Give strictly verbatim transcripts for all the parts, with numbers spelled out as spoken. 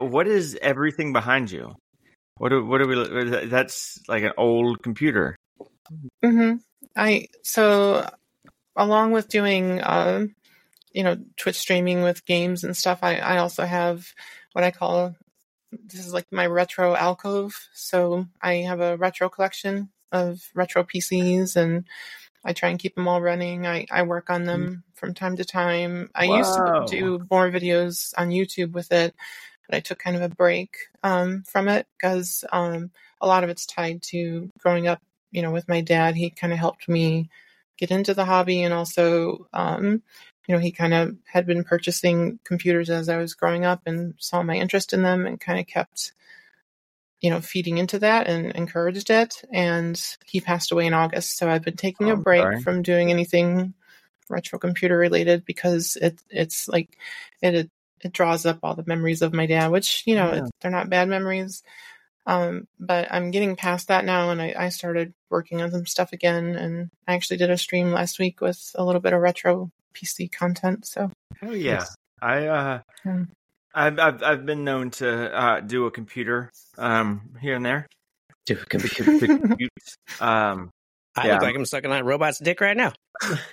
what is everything behind you? What do, what are we? That's like an old computer. Mm-hmm. I so along with doing, uh, you know, Twitch streaming with games and stuff, I, I also have what I call, this is like my retro alcove. So I have a retro collection of retro P Cs, and I try and keep them all running. I, I work on them from time to time. I Whoa. used to do more videos on YouTube with it, but I took kind of a break um, from it because um, a lot of it's tied to growing up, you know, with my dad. He kind of helped me get into the hobby, and also, um, you know, he kind of had been purchasing computers as I was growing up and saw my interest in them and kind of kept, you know, feeding into that and encouraged it. And he passed away in August. So I've been taking Oh, a break sorry. from doing anything retro computer related because it it's like it it draws up all the memories of my dad, which, you know, Yeah. it, they're not bad memories. Um, but I'm getting past that now, and I, I started working on some stuff again. And I actually did a stream last week with a little bit of retro P C content. So Hell yeah. I uh, um, I've I've I've been known to uh, do a computer um here and there. Do a computer. To compute. Um, I Yeah. look like I'm sucking on a robot's dick right now.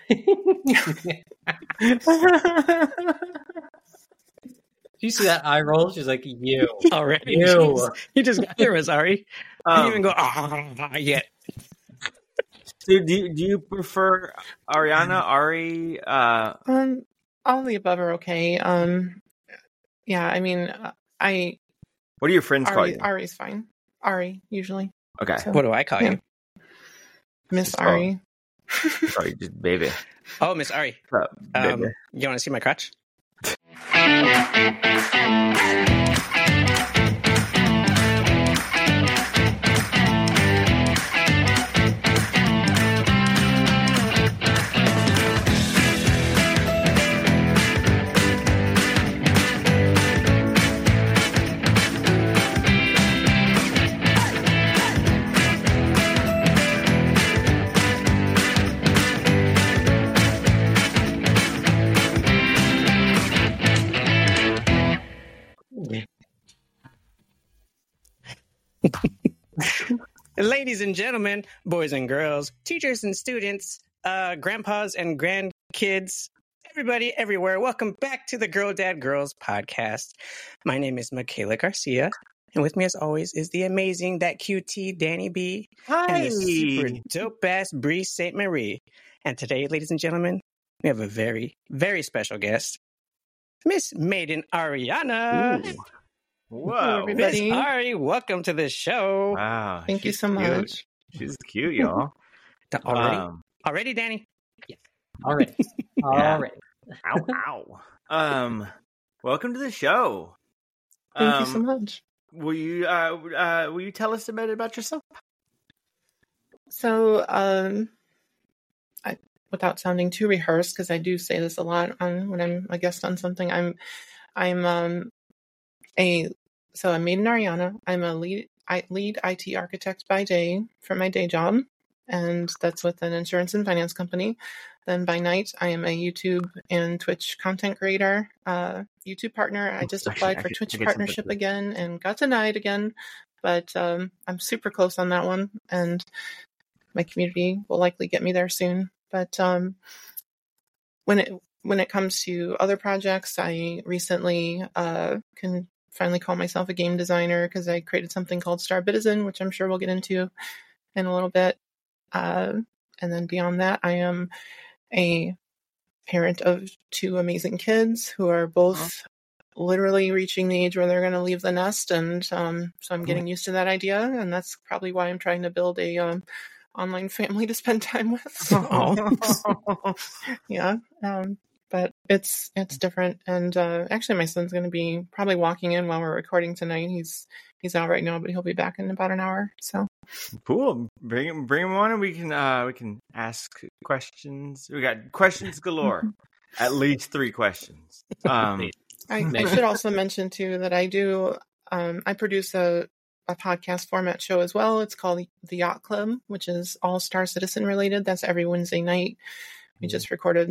Do you see that eye roll? She's like, you. Already. Ew. You just got there, Azari. I um, didn't even go, ah, yet. so do you, do you prefer Ariana, Ari? Uh, um, all the above are okay. Um, yeah, I mean, I what do your friends call Ari, you? Ari's fine. Ari usually. Okay, So, What do I call yeah. you? Miss Oh. Ari. sorry, just baby. Oh, Miss Ari. Uh, baby. Um, you want to see my crotch? Ladies and gentlemen, boys and girls, teachers and students, uh, grandpas and grandkids, everybody everywhere, welcome back to the Girl Dad Girls podcast. My name is Michaela Garcia, and with me as always is the amazing, that Q T Danny B, and the super Hi. dope ass Bree Saint Marie. And today, ladies and gentlemen, we have a very, very special guest, Miss Maiden Ariana. Ooh. Hello, Whoa. everybody. Miss Ari, welcome to the show. Wow. Thank you she's so cute. much. She's cute, y'all. Already, Um, already, Danny. All right. All Yeah. right. ow, ow. Um, welcome to the show. Thank um, you so much. Will you uh, uh will you tell us a bit about yourself? So, um, I, without sounding too rehearsed, because I do say this a lot on when I'm a guest on something, I'm, I'm um, a so I'm Maiden Ariana. I'm a lead I, lead I T architect by day for my day job, and that's with an insurance and finance company. Then by night, I am a YouTube and Twitch content creator, uh, YouTube partner. I just Actually, applied I for could- Twitch I could partnership sympathize. again and got denied again, but um, I'm super close on that one, and my community will likely get me there soon. But um, when it when it comes to other projects, I recently uh, can finally call myself a game designer because I created something called Star Citizen, which I'm sure we'll get into in a little bit. Uh, and then beyond that, I am a parent of two amazing kids who are both literally reaching the age where they're going to leave the nest. And um, so I'm getting used to that idea. And that's probably why I'm trying to build a um, online family to spend time with. yeah. Um, but it's it's different. And uh, actually, my son's going to be probably walking in while we're recording tonight. He's he's out right now, but he'll be back in about an hour. So Cool. Bring him, bring him on, and we can uh we can ask questions. We got questions galore. At least three questions. Um, I, I Maybe. should also mention too that I do um, I produce a a podcast format show as well. It's called The Yacht Club, which is all Star Citizen related. That's every Wednesday night. We just recorded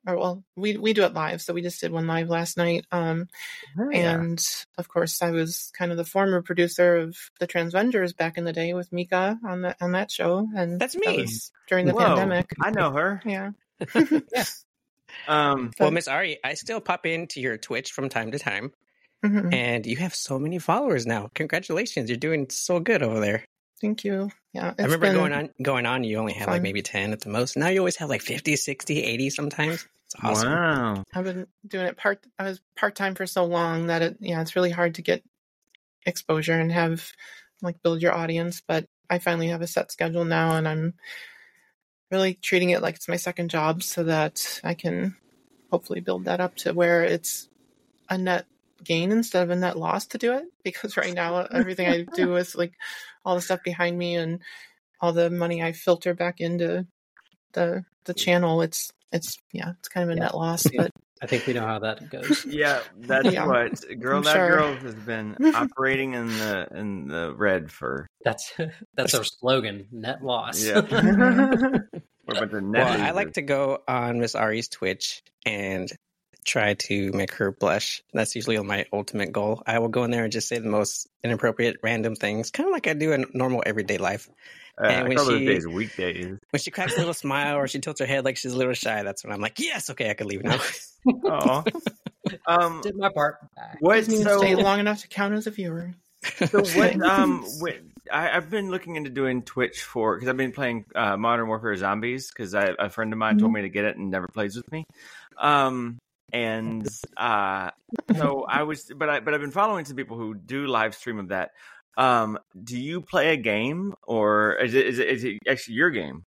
or well, we we do it live, so we just did one live last night. Um, Oh, yeah. and of course, I was kind of the former producer of the Transvengers back in the day with Mika on that on that show, and That's that me. was during the Whoa, pandemic. I know her. Yeah. Yeah. Um, Well, Miss Ari, I still pop into your Twitch from time to time, Mhm. and you have so many followers now. Congratulations, you're doing so good over there. Thank you. Yeah, it's I remember been going on going on, you only had like fun. maybe ten at the most. Now you always have like fifty, sixty, eighty sometimes. It's awesome. wow. I've been doing it part. I was part time for so long that it, yeah, it's really hard to get exposure and have like build your audience. But I finally have a set schedule now, and I'm really treating it like it's my second job, so that I can hopefully build that up to where it's a net gain instead of a net loss to do it. Because right now everything I do is like all the stuff behind me and all the money I filter back into the the channel. It's it's yeah, it's kind of a Yeah. net loss, Yeah. but. I think we know how that goes. Yeah, that's Yeah. what Girl I'm That sure. Girls has been operating in the in the red for. That's that's our slogan. Net loss. Yeah. We're about to net Well, I losers. like to go on Miss Ari's Twitch and try to make her blush. That's usually my ultimate goal. I will go in there and just say the most inappropriate, random things, kind of like I do in normal everyday life. Uh, and I when call those she- days weekdays. When she cracks a little smile or she tilts her head like she's a little shy, that's when I'm like, yes, okay, I can leave now. Oh, um, Did my part. Bye. what? Doesn't even So, stay long enough to count as a viewer. so what? Um, what, I, I've been looking into doing Twitch for because I've been playing uh, Modern Warfare Zombies because a friend of mine told me to get it and never plays with me. Um, and uh, so I was, but I but I've been following some people who do live stream of that. Um, do you play a game or is it is it, is it actually your game?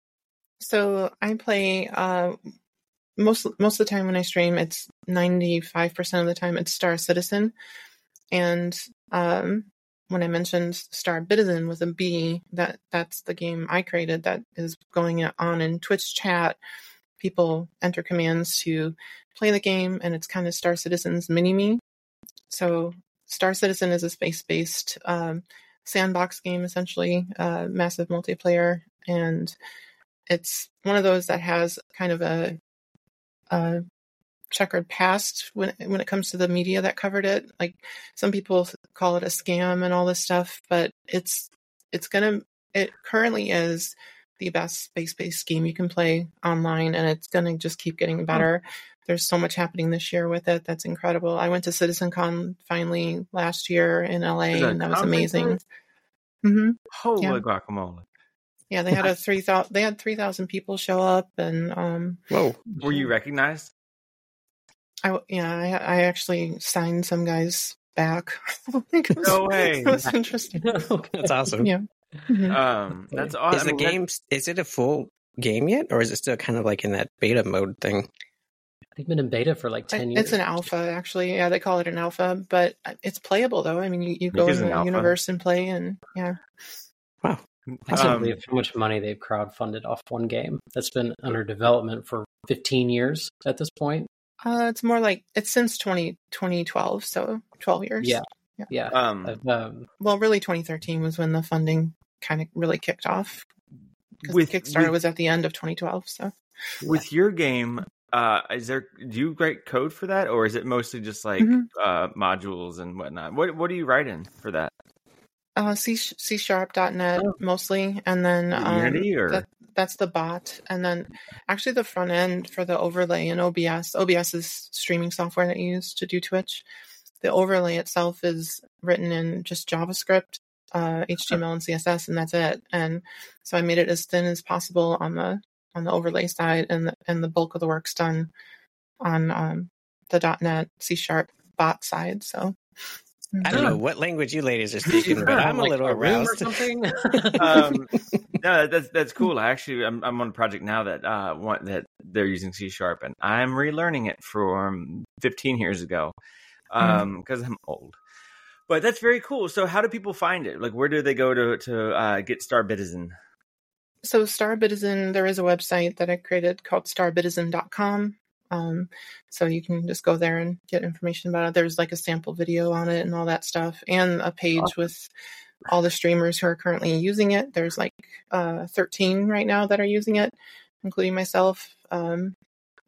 So I play uh, most most of the time when I stream. It's ninety-five percent of the time it's Star Citizen, and um, when I mentioned Star Citizen with a B, that that's the game I created that is going on in Twitch chat. People enter commands to play the game, and it's kind of Star Citizen's mini-me. So Star Citizen is a space-based um, sandbox game, essentially, uh, massive multiplayer, and it's one of those that has kind of a, a checkered past when when it comes to the media that covered it. Like some people call it a scam and all this stuff, but it's it's gonna it currently is the best space-based game you can play online, and it's gonna just keep getting better. There's so much happening this year with it that's incredible. I went to CitizenCon finally last year in L A, Is that a and that was conference amazing. there? hmm Holy Yeah. guacamole! Yeah, they had a three thousand. They had three thousand people show up, and um, Whoa. Were you recognized? I yeah, I, I actually signed some guys back. It was- No way. It was interesting. That's awesome. Yeah. Mhm. Um, that's awesome. Is the I mean, that- game, is it a full game yet? Or is it still kind of like in that beta mode thing? They've been in beta for like ten years. It's an alpha, actually. Yeah, they call it an alpha, but it's playable though. I mean, you, you go is in an the alpha. universe and play, and yeah. Wow. I can't um, believe how much money they've crowdfunded off one game that's been under development for fifteen years at this point. Uh, it's more like it's since twenty, twenty twelve, so twelve years. Yeah. Yeah. um, I've, um, Well, really, twenty thirteen was when the funding kind of really kicked off. Because With- Kickstarter with- was at the end of twenty twelve. So with your game, uh, is there? Do you write code for that, or is it mostly just like Mhm. uh, modules and whatnot? What What do you write in for that? uh, C C sharp dot net Oh. mostly, and then um, Unity or that, that's the bot, and then actually the front end for the overlay in O B S. O B S is streaming software that you use to do Twitch. The overlay itself is written in just JavaScript, uh, H T M L, and C S S, and that's it. And so I made it as thin as possible on the on the overlay side, and the, and the bulk of the work's done on um, the .NET C Sharp bot side. So I don't know what language you ladies are speaking, but I'm a like little a room or aroused. something. um, no, that's that's cool. I actually, I'm I'm on a project now that uh want that they're using C sharp, and I'm relearning it from fifteen years ago, um, because I'm old. But that's very cool. So, how do people find it? Like, where do they go to to uh, get Star Citizen? So Star Citizen, there is a website that I created called star citizen dot com. Um, so you can just go there and get information about it. There's like a sample video on it and all that stuff, and a page with all the streamers who are currently using it. There's like uh, thirteen right now that are using it, including myself. Um,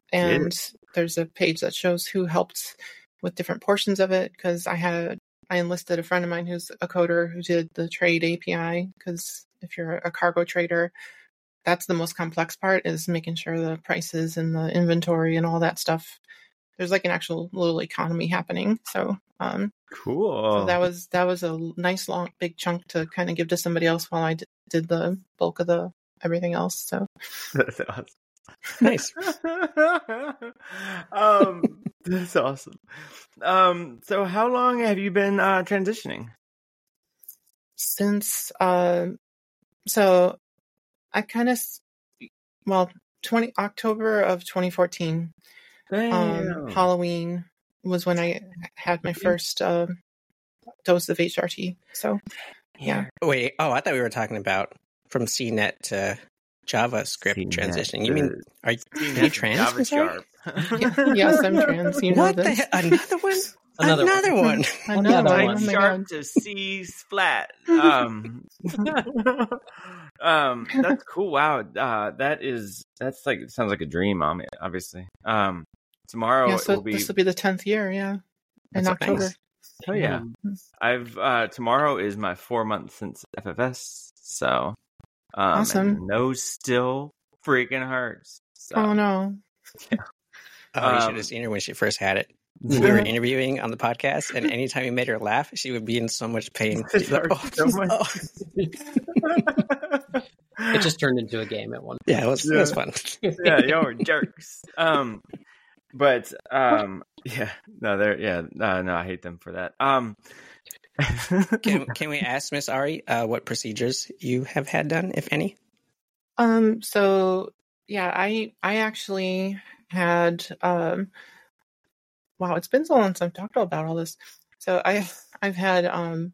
and there's a page that shows who helped with different portions of it, because I had I enlisted a friend of mine who's a coder who did the trade A P I, because if you're a cargo trader, that's the most complex part, is making sure the prices and the inventory and all that stuff. There's like an actual little economy happening. So, um, cool. So that was that was a nice long big chunk to kind of give to somebody else while I d- did the bulk of the everything else. So that's awesome. Nice. um, that's awesome. Um, so how long have you been uh, transitioning? Since uh, so I kind of well twenty October of twenty fourteen. Um, Halloween was when I had my first uh, dose of H R T. So, yeah. Wait, oh, I thought we were talking about from C net to JavaScript C net transitioning. You mean, are you, are you trans? Yes, I'm trans. You what know this. The, another one? Another, another one. one. Another, another one. one. Sharp to C splat. Um, um, that's cool. Wow. Uh, that is, that's like, it sounds like a dream, obviously. Um, tomorrow yeah, so will be, this will be the tenth year. Yeah. In October. Nice. Oh yeah. I've, uh, tomorrow is my four months since F F S. So, um, awesome. No, still freaking hurts. So. Oh no. Yeah. Oh, you um, should have seen her when she first had it. We were interviewing on the podcast, and anytime you made her laugh, she would be in so much pain. Like, oh, so much. Oh. It just turned into a game at one point. Yeah, it was, yeah. It was fun. Yeah, y'all were jerks. Um, but um, yeah, no, they're yeah, no, no, I hate them for that. Um, can can we ask Miss Ari uh, what procedures you have had done, if any? Um. So yeah, I I actually had um. Wow, it's been so long since I've talked about all this. So I, I've had um,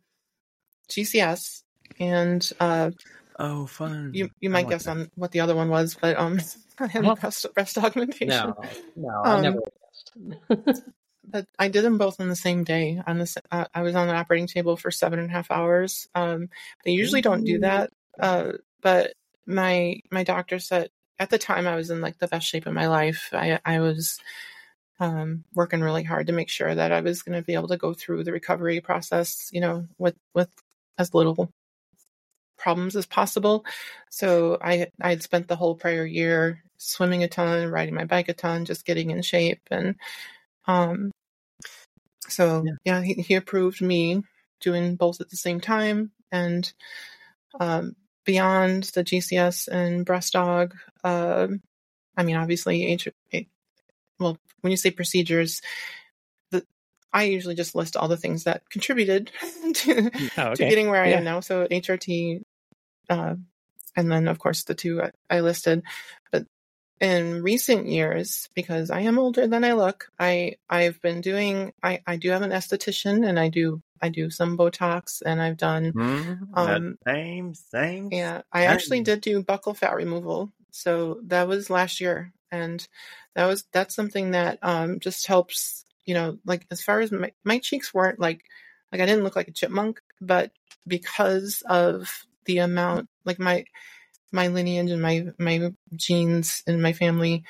G C S and uh, oh, fun. You you might like guess that. on what the other one was, but um, I had Well, breast breast augmentation. No, no, Um, I never guessed. But I did them both on the same day. On the uh, I was on the operating table for seven and a half hours. Um, they usually don't do that, uh, but my my doctor said at the time I was in like the best shape of my life. I I was. Um, working really hard to make sure that I was going to be able to go through the recovery process, you know, with, with as little problems as possible. So I I had spent the whole prior year swimming a ton, riding my bike a ton, just getting in shape. And um, so, yeah, yeah he, he approved me doing both at the same time. And um, beyond the G C S and breast aug, uh, I mean, obviously, H- well, when you say procedures, the, I usually just list all the things that contributed to, oh, okay. to getting where I yeah. am now. So H R T, uh, and then, of course, the two I, I listed. But in recent years, because I am older than I look, I, I've been doing, I, I do have an esthetician, and I do I do some Botox, and I've done... Mm-hmm. Um, same, same. Yeah, I actually did do buccal fat removal. So that was last year. And that was that's something that um, just helps, you know, like as far as my, my cheeks weren't like, like I didn't look like a chipmunk, but because of the amount, like my my lineage and my my genes in my family,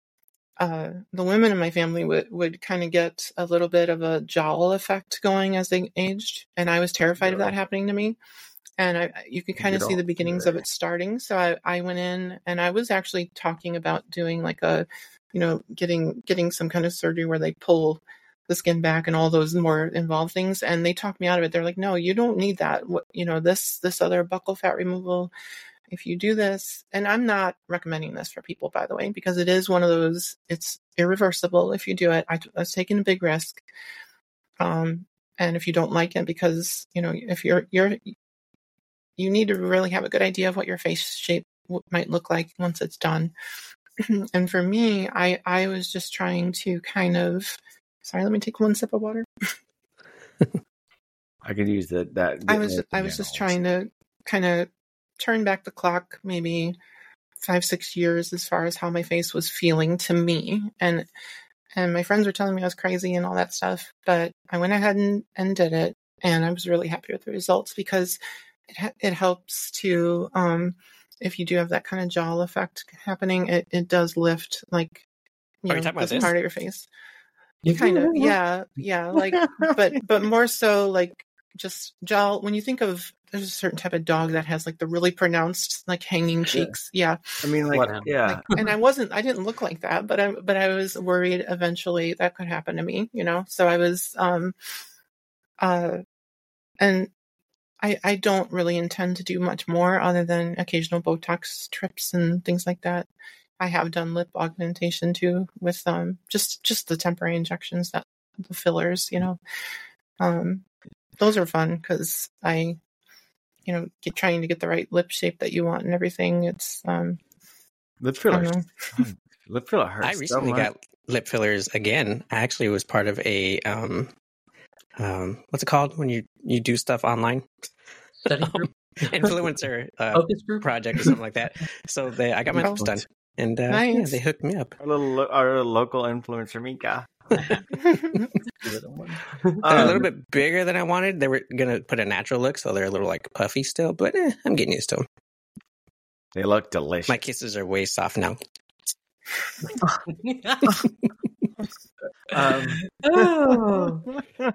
uh, the women in my family would, would kind of get a little bit of a jowl effect going as they aged. And I was terrified yeah. of that happening to me. And I, you could kind of see the beginnings of it starting. So I, I went in, and I was actually talking about doing like a, you know, getting getting some kind of surgery where they pull the skin back and all those more involved things. And they talked me out of it. They're like, no, you don't need that. What, you know, this this other buccal fat removal, if you do this, and I'm not recommending this for people, by the way, because it is one of those, it's irreversible if you do it. I, I was taking a big risk. Um, and if you don't like it, because, you know, if you're you're you need to really have a good idea of what your face shape might look like once it's done. And for me, I, I was just trying to kind of, sorry, let me take one sip of water. I could use that. That I was, I was just trying to kind of turn back the clock, maybe five, six years as far as how my face was feeling to me. And, and my friends were telling me I was crazy and all that stuff, but I went ahead and, and did it. And I was really happy with the results, because It, it helps to, um, if you do have that kind of jowl effect happening, it, it does lift, like, you Are you know, talking about this this? part of your face. Kind of, yeah, yeah, like, but but more so like just gel. When you think of, there's a certain type of dog that has like the really pronounced like hanging cheeks. Yeah, I mean, like, Bloodhound. yeah. like, and I wasn't, I didn't look like that, but I but I was worried eventually that could happen to me, you know. So I was, um, uh, and I I don't really intend to do much more other than occasional Botox trips and things like that. I have done lip augmentation too with um just just the temporary injections, that the fillers, you know. Um, those are fun because I, you know, get trying to get the right lip shape that you want and everything. It's um, Lip I fillers. don't know. Lip filler hurts. I recently so much. got lip fillers again. I actually was part of a um, um, what's it called when you you do stuff online? Study group, Influencer uh, focus group. project or something like that. So they, I got my Oh. lips done, and uh, Nice. yeah, they hooked me up. Our little, lo- our little local influencer, Mika. Um, They're a Um, little bit bigger than I wanted. They were gonna put a natural look, so they're a little like puffy still, but eh, I'm getting used to them. They look delicious. My kisses are way soft now. Um, Oh.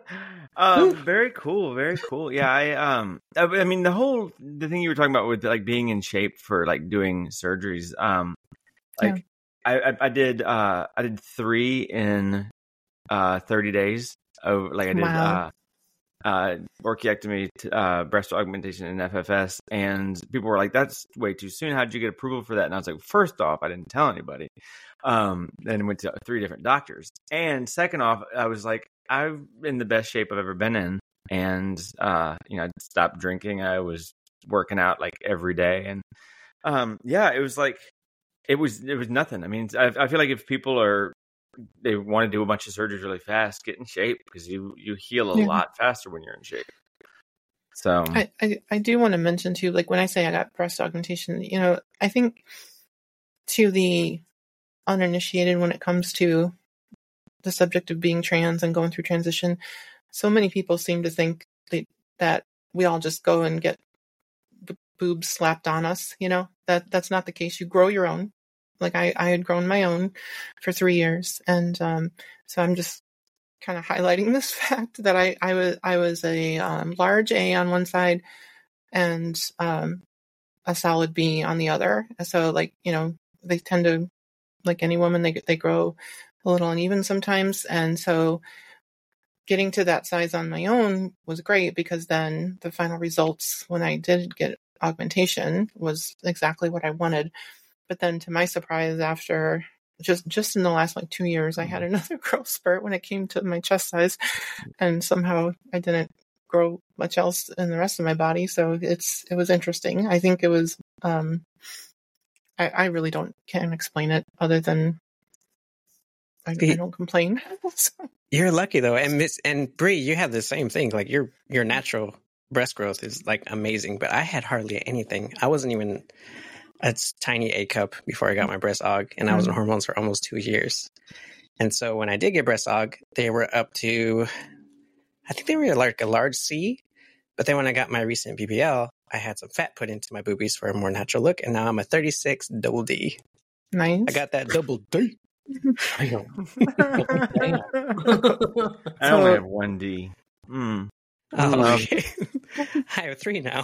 um, very cool, very cool. Yeah, I um, I, I mean, the whole the thing you were talking about with like being in shape for like doing surgeries. Um, like I, I I did uh I did three in uh thirty days. Over like I did Wow. uh uh orchiectomy, t- uh breast augmentation, and F F S, and people were like, "That's way too soon. How did you get approval for that?" And I was like, first off, I didn't tell anybody. Um, then went to three different doctors. And second off, I was like, I'm in the best shape I've ever been in. And, uh, you know, I stopped drinking. I was working out like every day. And, um, yeah, it was like, it was, it was nothing. I mean, I, I feel like if people are, they want to do a bunch of surgeries really fast, get in shape because you, you heal a Yeah. lot faster when you're in shape. So, I, I, I do want to mention too, like when I say I got breast augmentation, you know, I think to the uninitiated when it comes to the subject of being trans and going through transition, so many people seem to think that, that we all just go and get b- boobs slapped on us. You know, that that's not the case. You grow your own. Like I, I had grown my own for three years. And um, so I'm just kind of highlighting this fact that I, I was I was a um, large A on one side and um, a solid B on the other. So like, you know, they tend to, like any woman, they they grow a little uneven sometimes. And so getting to that size on my own was great because then the final results when I did get augmentation was exactly what I wanted. But then to my surprise, after just just in the last like two years, I had another growth spurt when it came to my chest size, and somehow I didn't grow much else in the rest of my body. So it's it was interesting. I think it was um I, I really don't can't explain it other than I, I don't complain. So, You're lucky though, and Miss and Bree, you have the same thing. Like your your natural breast growth is like amazing, but I had hardly anything. I wasn't even a tiny A cup before I got my breast aug, and I was on hormones for almost two years. And so when I did get breast aug, they were up to, I think they were like a large C. But then when I got my recent B B L, I had some fat put into my boobies for a more natural look, and now I'm a thirty-six double D. nice. I got that double D. Damn. I only have one D. Mm. Oh, Um, okay. I have three now.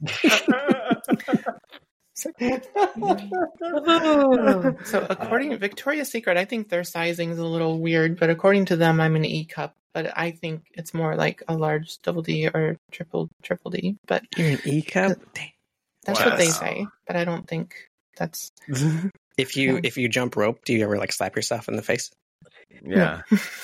So, so according to Victoria's Secret, I think their sizing is a little weird, but according to them, I'm an E cup. But I think it's more like a large double D or triple triple D. But You're an E cup. Dang. that's Wow. what they say. But I don't think that's. If you Yeah. if you jump rope, do you ever like slap yourself in the face? Yeah.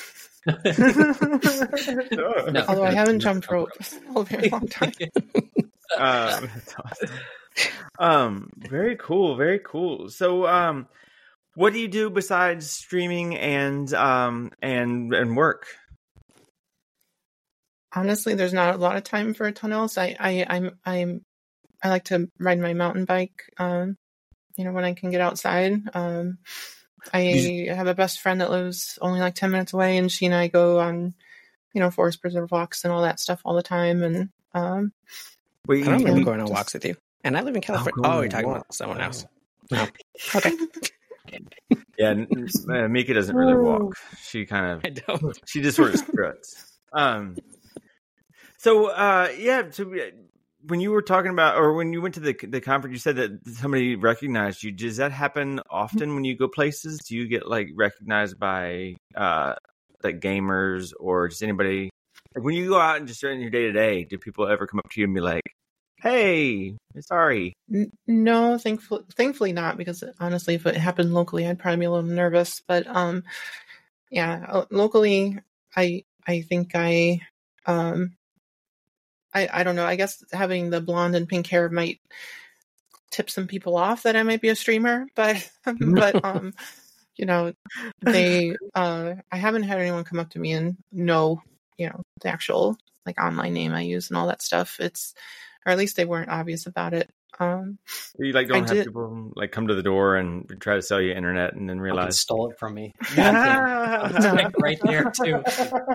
No. Although I haven't jumped rope in a very long time. um, that's awesome. Um, very cool, very cool. So, um, what do you do besides streaming and um and and work? Honestly, there's not a lot of time for a ton else. I, I, I'm, I'm, I like to ride my mountain bike. Um, you know, when I can get outside. Um, I have a best friend that lives only like ten minutes away, and she and I go on, you know, forest preserve walks and all that stuff all the time. And um, Well, I you, don't remember Yeah. going on Just- walks with you. And I live in California. go Oh, on you're talking walks. about someone else. Wow. No. Okay. Yeah, n- n- Mika doesn't really walk. She kind of I don't. she just sort of struts. Um. So, uh, yeah. So, uh, when you were talking about, or when you went to the the conference, you said that somebody recognized you. Does that happen often when you go places? Do you get like recognized by uh like gamers or just anybody? Like when you go out and just in your day to day, do people ever come up to you and be like, "Hey, sorry"? N- No, thankfully, thankfully not, because honestly, if it happened locally, I'd probably be a little nervous. But um, yeah, uh, locally, I I think I um I I don't know. I guess having the blonde and pink hair might tip some people off that I might be a streamer. But but um, you know, they uh, I haven't had anyone come up to me and know, you know, the actual like online name I use and all that stuff. It's, or at least they weren't obvious about it. Um, You like I don't have did- people like come to the door and try to sell you internet and then Fucking realize stole it from me. Yeah. Like right there too.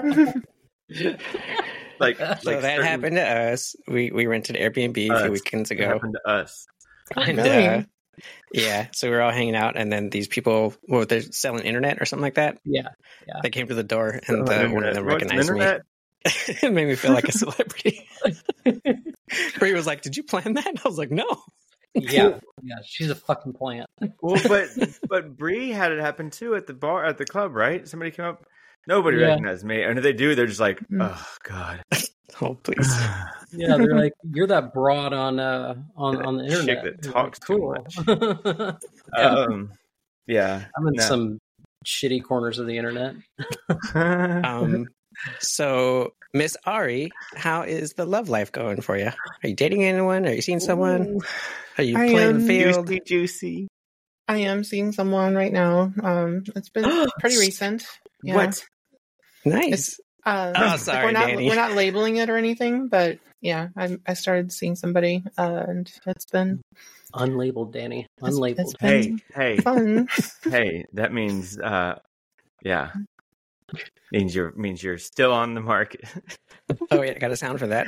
like So like that certain- happened to us. We we rented Airbnb a Us. few weekends It ago. happened to us. And, Really? uh, yeah, so we were all hanging out, and then these people, well, they're selling internet or something like that. Yeah. They came to the door, and Selling uh, one internet. of them Want some recognized me. internet? It made me feel like a celebrity. Bree was like, "Did you plan that?" And I was like, "No." Yeah. Yeah. She's a fucking plant. Well, but but Bree had it happen too at the bar at the club, right? Somebody came up. Nobody Yeah. recognized me, and if they do, they're just like, Mm. "Oh God." Oh, please. Yeah, they're like, you're that broad on uh on, on the Chick internet. that You're talks too cool. Yeah. Um, yeah. I'm in no. some shitty corners of the internet. Um, so Miss Ari, how is the love life going for you? Are you dating anyone? Are you seeing someone? Are you I playing am. the field? Juicy, juicy. I am seeing someone right now. Um, it's been pretty recent. Yeah. What? Nice. Uh, Oh, sorry, we're not Danny. we're not labeling it or anything, but yeah, I I started seeing somebody, uh, and it's been Unlabeled, Danny. it's- Unlabeled. it's been Hey, hey, fun. hey! That means, uh, yeah, means you're means you're still on the market. Oh, yeah, I got a sound for that.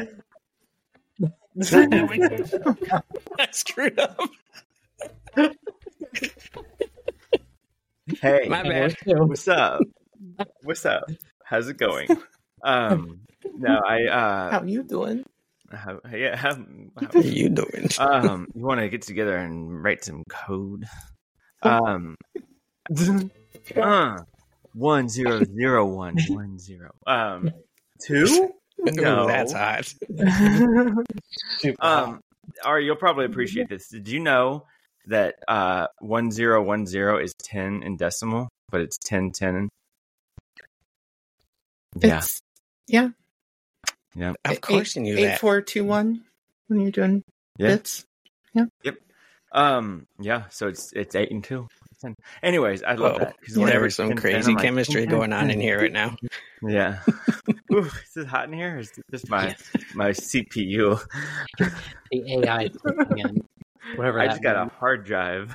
I screwed up. Hey, My bad. what's up? What's up? How's it going? Um, no, I uh, How you doing? how, yeah, how, What are you doing? um, you want to get together and write some code? Um, uh, one zero zero one one zero. Um, two? No, Ooh, that's hot. Um, Ari, you'll probably appreciate this. Did you know that uh one zero one zero is ten in decimal, but it's ten ten? Yeah, It's yeah. yeah, Of course you knew Eight that. four two one when you're doing yeah. bits. Um, yeah. So it's it's eight and two. It's ten. Anyways, I love Whoa. that because Yeah. whenever There it's was some ten, ten, crazy I'm like, chemistry going on in here right now. yeah. Ooh, is it hot in here? Or is this my my C P U? The A I is kicking in. Whatever I that just got a means. hard drive.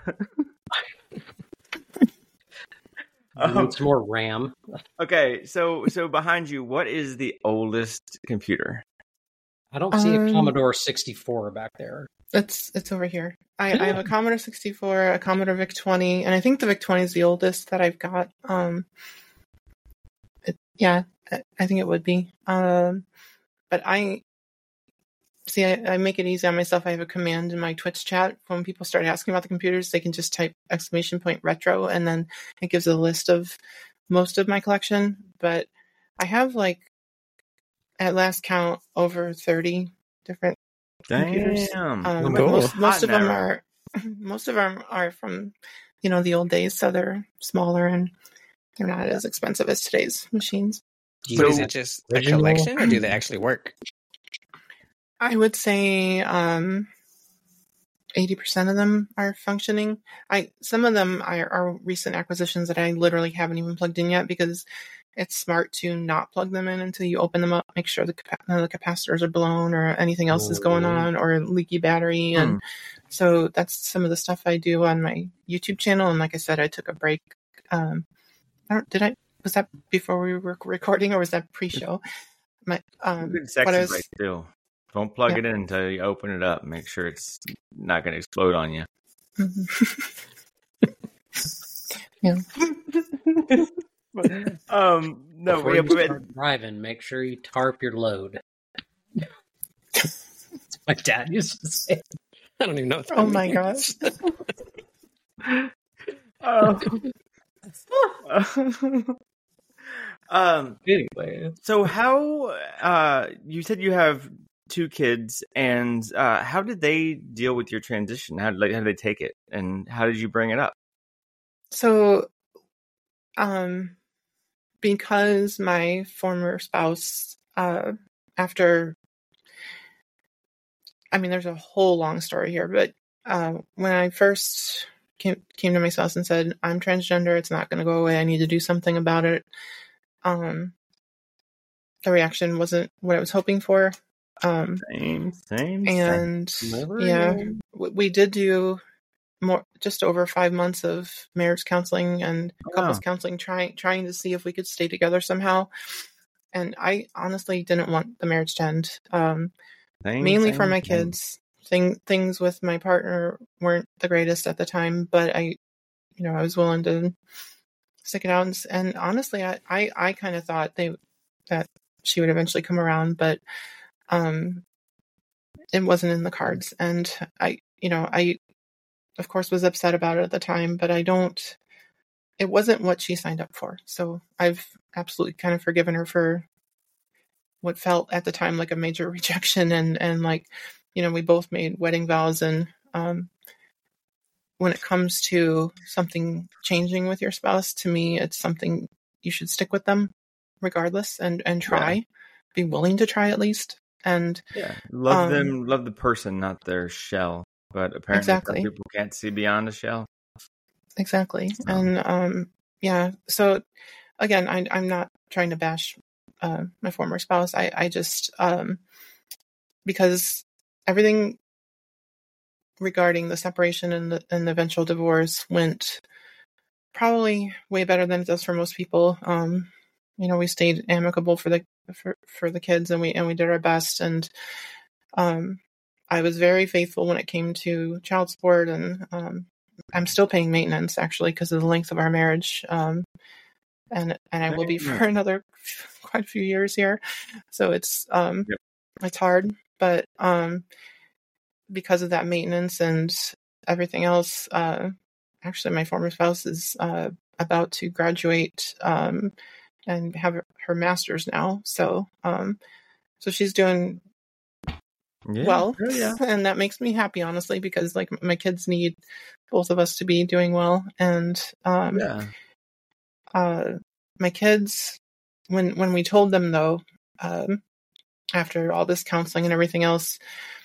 You Um, need some more RAM. okay, so so behind you, what is the oldest computer? I don't see Um, a Commodore sixty-four back there. It's it's over here. I, I have a Commodore sixty-four, a Commodore VIC twenty, and I think the VIC twenty is the oldest that I've got. Um, it, yeah, I, I think it would be. Um, but I see. I, I make it easy on myself. I have a command in my Twitch chat. When people start asking about the computers, they can just type exclamation point retro, and then it gives a list of most of my collection. But I have like, at last count, over thirty different computers. Damn. Um, Oh, but cool. most, most of Hot them now. are most of them are from, you know, the old days, so they're smaller and they're not as expensive as today's machines. Do But you is have it just a original? collection, or do they actually work? I would say um, eighty percent of them are functioning. I some of them are, are recent acquisitions that I literally haven't even plugged in yet because it's smart to not plug them in until you open them up, make sure the, capa- none of the capacitors are blown or anything else is going Oh. on or leaky battery. And so that's some of the stuff I do on my YouTube channel. And like I said, I took a break. Um, I don't, did I, was that before we were recording or was that pre-show? My, um, Good what section I was- break too. Don't plug Yeah. it in until you open it up. Make sure it's not going to explode on you. Yeah. um, no, Before yeah, you but- start driving, make sure you tarp your load. That's what my dad used to say. I don't even know what that Oh my means. Oh. um. Anyway, So how? Uh, you said you have two kids, and uh, how did they deal with your transition? How did like, how did they take it, and how did you bring it up? So, um, because my former spouse, uh, after, I mean, there's a whole long story here, but uh, when I first came came to my spouse and said, "I'm transgender. It's not going to go away. I need to do something about it," um, the reaction wasn't what I was hoping for. Um, Same, same, and Never yeah, again. we, we did do more, just over five months of marriage counseling and couples Wow. counseling, trying trying to see if we could stay together somehow. And I honestly didn't want the marriage to end, um, same, mainly same, for my same. kids. Thing things with my partner weren't the greatest at the time, but I, you know, I was willing to stick it out. And, and honestly, I I, I kind of thought they that she would eventually come around, but um, it wasn't in the cards. And I, you know, I of course was upset about it at the time, but I don't. It wasn't what she signed up for. So I've absolutely kind of forgiven her for what felt at the time like a major rejection. And, and like, you know, we both made wedding vows. And um, when it comes to something changing with your spouse, to me, it's something you should stick with them regardless and, and try, Yeah. be willing to try at least. And Yeah, love um, them, love the person, not their shell. But apparently, Exactly. some people can't see beyond a shell. Exactly. So. And um, yeah, so again, I, I'm not trying to bash uh, my former spouse. I, I just, um, because everything regarding the separation and the, and the eventual divorce went probably way better than it does for most people. Um, you know, we stayed amicable for the for, for the kids, and we and we did our best. And um, I was very faithful when it came to child support, and um, I'm still paying maintenance actually because of the length of our marriage. Um, and and I will be for another quite a few years here. So it's um Yep. it's hard, but um because of that maintenance and everything else, uh actually my former spouse is uh about to graduate um and have her master's now. So um so she's doing Yeah, well, oh, yeah. and that makes me happy, honestly, because like my kids need both of us to be doing well. And um Yeah. uh my kids, when when we told them though, um after all this counseling and everything else,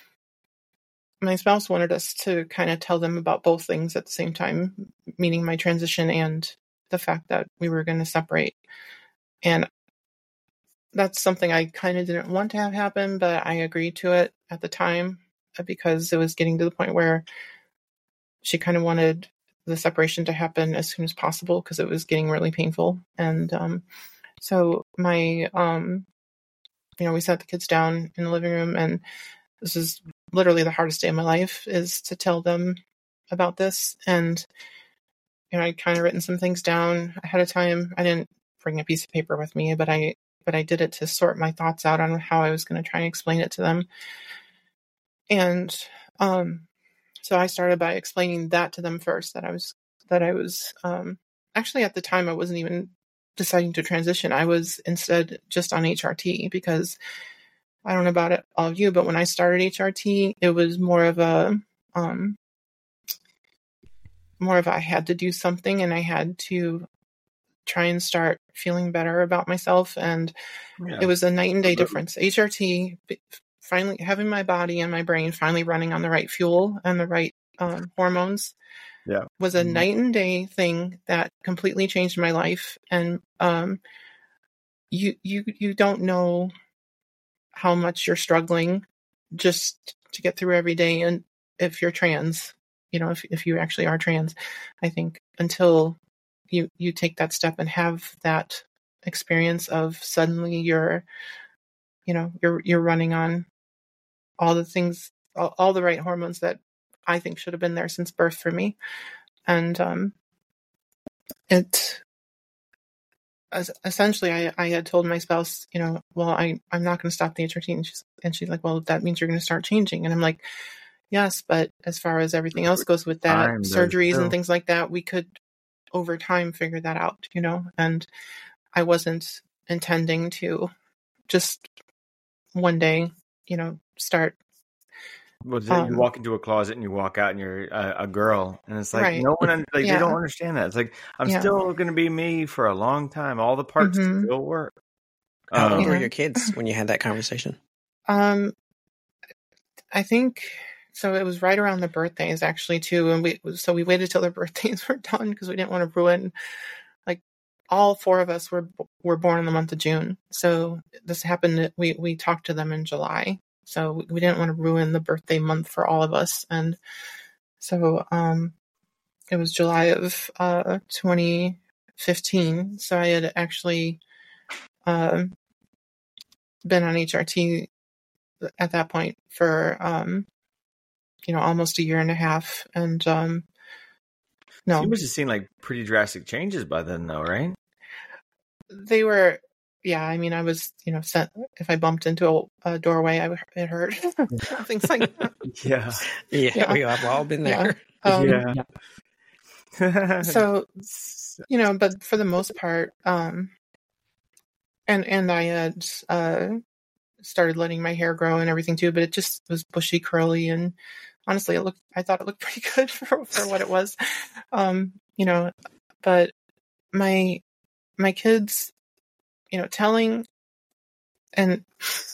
my spouse wanted us to kind of tell them about both things at the same time, meaning my transition and the fact that we were going to separate. And that's something I kind of didn't want to have happen, but I agreed to it at the time because it was getting to the point where she kind of wanted the separation to happen as soon as possible because it was getting really painful. And um, so my, um, you know, we sat the kids down in the living room, and this is literally the hardest day of my life, is to tell them about this. And, you know, I'd kind of written some things down ahead of time. I didn't bring a piece of paper with me, but I, but I did it to sort my thoughts out on how I was going to try and explain it to them. And, um, so I started by explaining that to them first, that I was, that I was, um, actually at the time I wasn't even deciding to transition. I was instead just on H R T because I don't know about it, all of you, but when I started H R T, it was more of a, um, more of a, I had to do something and I had to try and start feeling better about myself. And Yeah. it was a night and day difference. H R T, finally having my body and my brain finally running on the right fuel and the right um, hormones, Yeah. was a Mhm. night and day thing that completely changed my life. And um, you you you don't know how much you're struggling just to get through every day. And if you're trans, you know, if if you actually are trans, I think until you you take that step and have that experience of suddenly you're, you know, you're you're running on all the things, all, all the right hormones that I think should have been there since birth for me. And um it essentially, I, I had told my spouse, you know, well, I, I'm not going to stop the age thirteen. And she's, and she's like, well, that means you're going to start changing. And I'm like, yes, but as far as everything else goes with that, Time, surgeries still. and things like that, we could over time figure that out, you know, and I wasn't intending to just one day, you know, start. Was it, Um, you walk into a closet and you walk out and you're a, a girl, and it's like Right. no one, un- like Yeah. they don't understand that. It's like I'm Yeah. still going to be me for a long time. All the parts Mhm. still work. How Um, old were Yeah. your kids when you had that conversation? Um, I think so. It was right around the birthdays, actually, too, and we so we waited till their birthdays were done because we didn't want to ruin. Like all four of us were were born in the month of June, so this happened. We we talked to them in July, so we didn't want to ruin the birthday month for all of us, and so um, it was July of uh twenty fifteen. So I had actually um been on H R T at that point for um you know almost a year and a half, and um no You must have seen like pretty drastic changes by then, though, right? they were yeah I mean I was you know sent if I bumped into a, a doorway I would it hurt things like that. Yeah. Yeah, Yeah. we have all been there. um, yeah. so you know but for the most part um and and I had uh started letting my hair grow and everything too, but it just was bushy, curly, and honestly, it looked. I thought it looked pretty good for for what it was, um, you know. But my my kids, you know, telling, and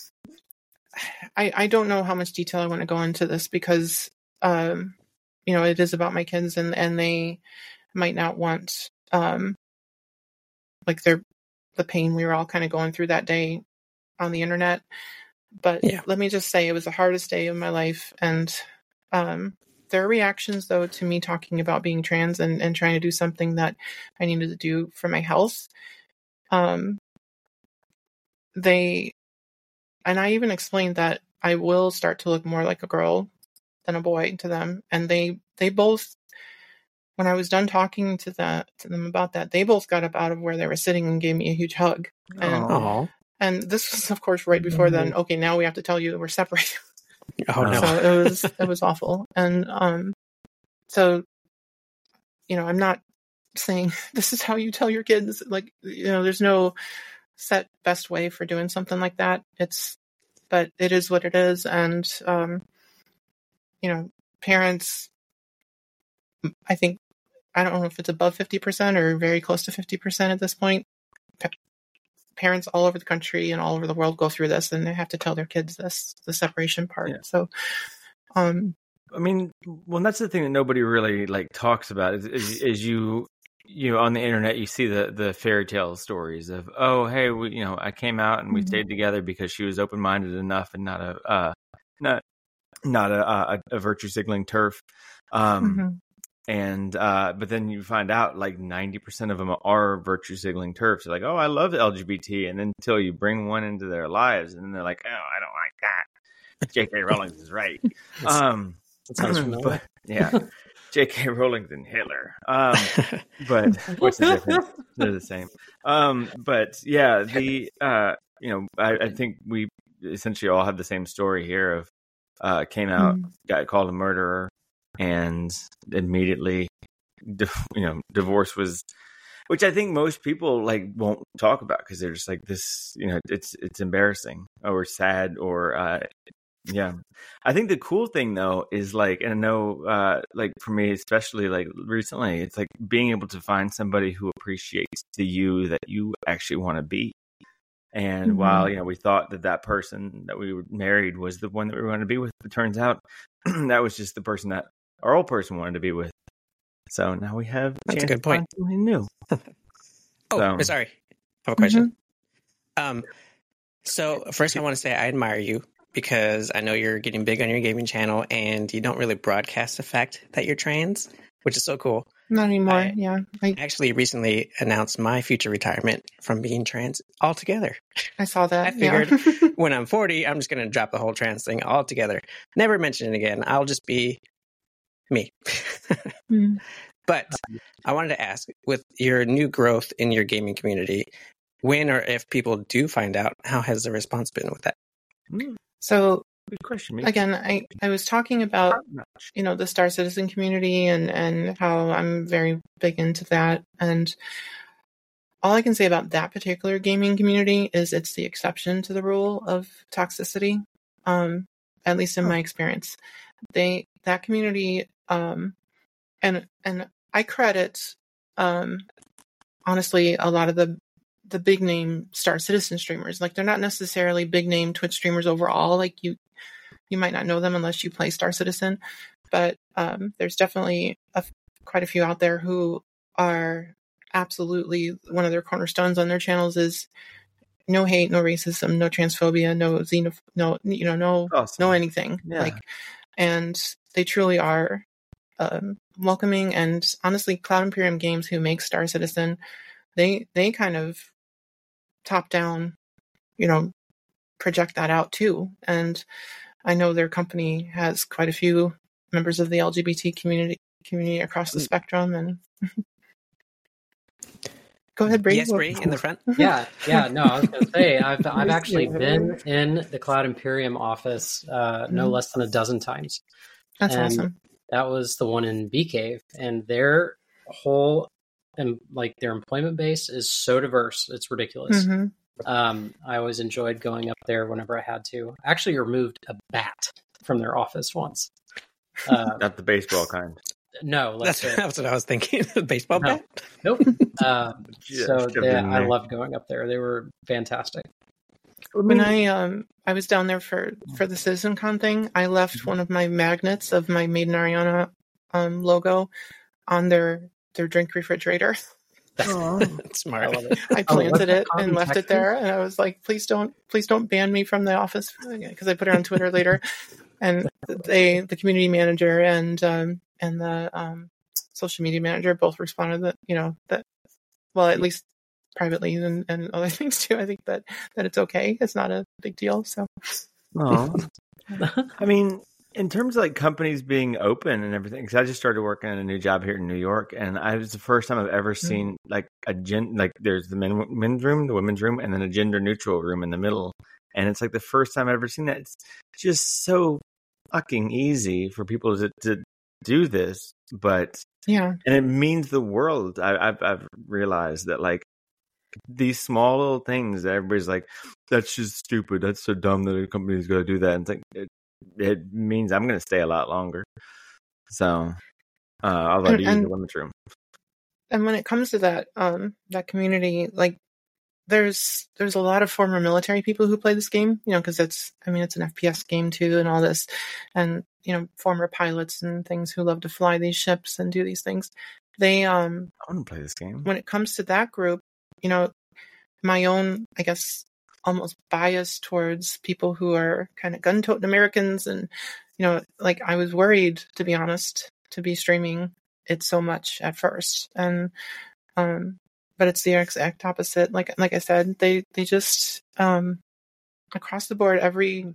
I I don't know how much detail I want to go into this because, um, you know, it is about my kids, and and they might not want, um, like their the pain we were all kind of going through that day on the internet. But Yeah. let me just say it was the hardest day of my life. And um, their reactions, though, to me talking about being trans and, and trying to do something that I needed to do for my health, um, they, and I even explained that I will start to look more like a girl than a boy to them. And they, they both, when I was done talking to that to them about that, they both got up out of where they were sitting and gave me a huge hug. And Oh, And this was, of course, right before then. Okay, now we have to tell you that we're separated. oh no. So it was it was awful. And um, so you know, I'm not saying this is how you tell your kids. Like you know, there's no set best way for doing something like that. It's, but it is what it is. And um, you know, parents, I think I don't know if it's above fifty percent or very close to fifty percent at this point. Parents all over the country and all over the world go through this, and they have to tell their kids this, the separation part. Yeah. So, um, I mean, well, that's the thing that nobody really like talks about is, is, is you, you know, on the internet, you see the, the fairy tale stories of, oh, hey, we, you know, I came out and we Mhm. stayed together because she was open-minded enough and not a, uh, not, not a, a, a virtue signaling turf. Um, mhm. And, uh, but then you find out like ninety percent of them are virtue signaling turfs. They're like, oh, I love L G B T. And then until you bring one into their lives and then they're like, oh, I don't like that. J K. Rowling is right. Um, That sounds familiar. but yeah, J K. Rowling and Hitler. Um, but what's the difference? They're the same. Um, but yeah, the, uh, you know, I, I think we essentially all have the same story here of, uh, came out, Mhm. got called a murderer, and immediately, you know, divorce was, which I think most people like won't talk about because they're just like this, you know, it's it's embarrassing or sad or, uh, yeah. I think the cool thing though is like, and I know, uh, like for me especially, like recently, it's like being able to find somebody who appreciates the you that you actually want to be. And Mhm. while, you know, we thought that that person that we were married was the one that we were going to be with, it turns out that was just the person that our old person wanted to be with. So now we have a That's a chance good to find point. something new. Oh, So- sorry. I have a question. Um, so first I want to say I admire you because I know you're getting big on your gaming channel and you don't really broadcast the fact that you're trans, which is so cool. Not anymore. I- yeah, I, I actually recently announced my future retirement from being trans altogether. I saw that. I figured when I'm forty, I'm just going to drop the whole trans thing altogether. Never mention it again. I'll just be me. Mm. But I wanted to ask, with your new growth in your gaming community, when or if people do find out, how has the response been with that? So Good question. again, I, I was talking about, you know, the Star Citizen community and, and how I'm very big into that. And all I can say about that particular gaming community is it's the exception to the rule of toxicity, um, at least in my experience. They that community, um, and and I credit, um, honestly, a lot of the the big name Star Citizen streamers. Like, they're not necessarily big name Twitch streamers overall. Like, you you might not know them unless you play Star Citizen, but um, there's definitely a, quite a few out there who are absolutely, one of their cornerstones on their channels is no hate, no racism, no transphobia, no xenoph, no you know, no Awesome. no anything. Yeah. Like, and they truly are um, welcoming. And honestly, Cloud Imperium Games, who makes Star Citizen, they they kind of top down, you know, project that out too. And I know their company has quite a few members of the L G B T community community across the spectrum. And go ahead, Brady. Yes, Brady, in the front. Yeah, yeah. No, I was going to say I've I've actually been in the Cloud Imperium office uh, no less than a dozen times. That's and awesome. That was the one in Bee Cave, and their whole and like their employment base is so diverse, it's ridiculous. Mm-hmm. Um, I always enjoyed going up there whenever I had to. I actually removed a bat from their office once. Uh, Not the baseball kind. no, That's, let's that's what I was thinking. The baseball No. bat? Nope. Um, Yeah, so shoved they, it in I there. loved going up there. They were fantastic. When I um I was down there for for the CitizenCon thing, I left one of my magnets of my Made in Ariana um logo on their their drink refrigerator. Smart. I love it. I Oh, planted what's that it called and in left it Texas? there, and I was like, please don't please don't ban me from the office, because I put it on Twitter later. And they the community manager and um and the um social media manager both responded that, you know, that, well, at least privately and, and other things too, I think that that it's okay, it's not a big deal. So No. I mean, in terms of like companies being open and everything, because I just started working in a new job here in New York, and I it was the first time I've ever seen like a gen like there's the men, men's room, the women's room, and then a gender neutral room in the middle, and it's like the first time I've ever seen that. It's just so fucking easy for people to, to do this, but yeah, and it means the world. I, I've I've realized that like these small little things that everybody's like, that's just stupid. That's so dumb that a company's going to do that. And it's like, it, it means I'm going to stay a lot longer. So, uh, I'll let And- you use and- the women's room. and when it comes to that um that community, like there's there's a lot of former military people who play this game, you know, because it's I mean it's an F P S game too and all this, and you know, former pilots and things who love to fly these ships and do these things. They um I want to play this game. when it comes to that group, you know, my own, I guess, almost bias towards people who are kind of gun-toting Americans, and you know, like I was worried, to be honest, to be streaming it so much at first, and um, but it's the exact opposite. Like like I said, they they just um, across the board, every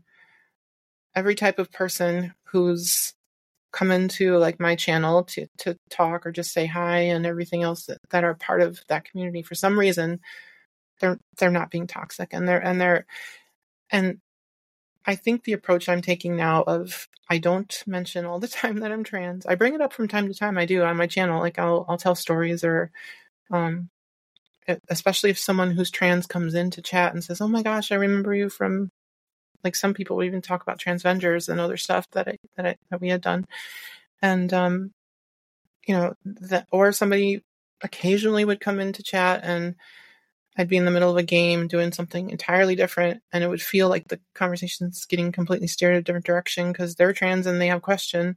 every type of person who's come into like my channel to to talk or just say hi and everything else that, that are part of that community, for some reason they're they're not being toxic, and they're and they're and I think the approach I'm taking now of I don't mention all the time that I'm trans. I bring it up from time to time. I do on my channel. Like I'll I'll tell stories, or um especially if someone who's trans comes in to chat and says, "Oh my gosh, I remember you from," like some people would even talk about Transvengers and other stuff that I, that I, that we had done, and um, you know that, or somebody occasionally would come in to chat, and I'd be in the middle of a game doing something entirely different, and it would feel like the conversation's getting completely steered a different direction because they're trans and they have a question,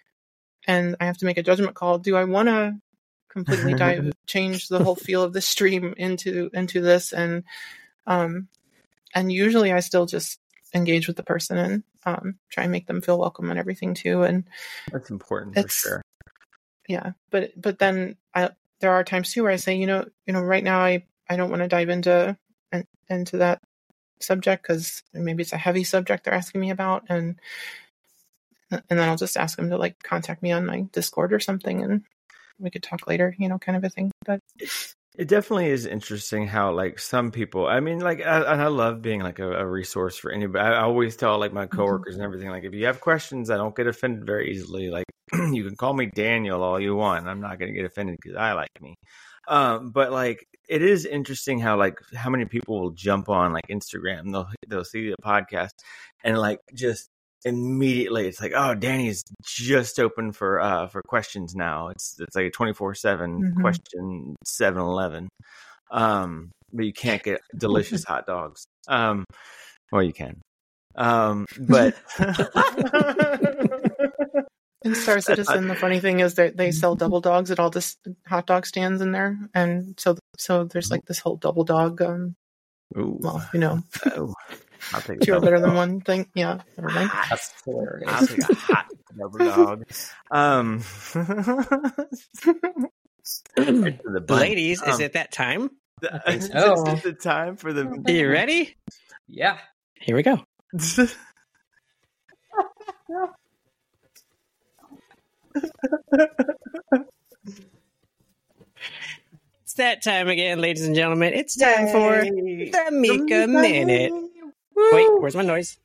and I have to make a judgment call. Do I want to completely dive, change the whole feel of the stream into into this? And um, and usually I still just engage with the person and um, try and make them feel welcome and everything too. And That's important for it's sure. yeah, but but then I there are times too where I say, you know, you know, right now I, I don't want to dive into into that subject because maybe it's a heavy subject they're asking me about, and and then I'll just ask them to like contact me on my Discord or something, and we could talk later, you know, kind of a thing. But it definitely is interesting how like some people, I mean, like, I, and I love being like a, a resource for anybody. I always tell like my coworkers mm-hmm. and everything, like, if you have questions, I don't get offended very easily. Like, you can call me Daniel all you want. I'm not going to get offended because I like me. Um, but like, it is interesting how like how many people will jump on like Instagram, they'll they'll see the podcast and like just immediately it's like, oh, Danny's just open for uh for questions now. It's it's like a twenty-four seven mm-hmm. question seven eleven. Um, but you can't get delicious hot dogs. Um, well, you can. Um, but. In Star Citizen, the funny thing is that they sell double dogs at all the hot dog stands in there, and so so there's like this whole double dog. Um, Ooh. Well, you know, oh, I'll take two are better than dog. one thing. Yeah, never mind. That's hilarious. I'll take a hot double dog. Um, ladies, um, is it that time? The, I think so. Is it the time for the? Are you ready? Yeah. Here we go. It's that time again, ladies and gentlemen. It's time Yay. for the Mika Minute. Woo. Wait, where's my noise?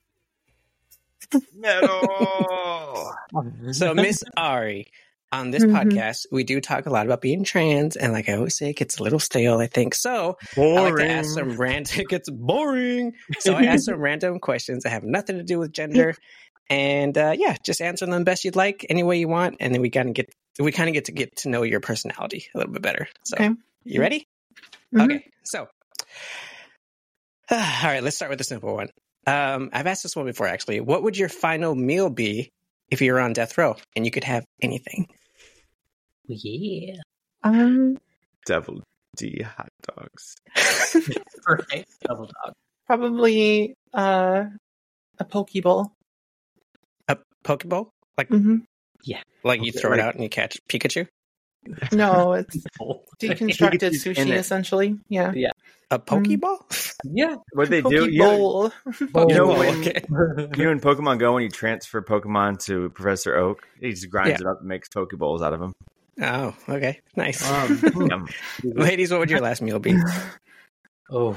Metal. So, Miss Ari, on this mm-hmm. podcast, we do talk a lot about being trans, and like I always say, it gets a little stale, I think. So, boring. I like to ask some random. It gets boring. So, I ask some random questions that have nothing to do with gender. And uh, yeah, just answer them best you'd like, any way you want, and then we kind of get we kind of get to get to know your personality a little bit better. So, okay. You ready? Mm-hmm. Okay. So, uh, all right, let's start with the simple one. Um, I've asked this one before, actually. What would your final meal be if you were on death row and you could have anything? Yeah. Um. Double D hot dogs. Perfect. Double dog. Probably uh, a Pokeball. A Pokeball? Like, mm-hmm. yeah. Like you throw it out and you catch Pikachu? No, it's deconstructed sushi, essentially. Yeah. Yeah. A Pokeball? Yeah. What they do? You know, you know when you know in Pokemon Go, when you transfer Pokemon to Professor Oak, he just grinds yeah. it up and makes Pokeballs out of them. Oh, okay. Nice. Um, Ladies, what would your last meal be? Oh.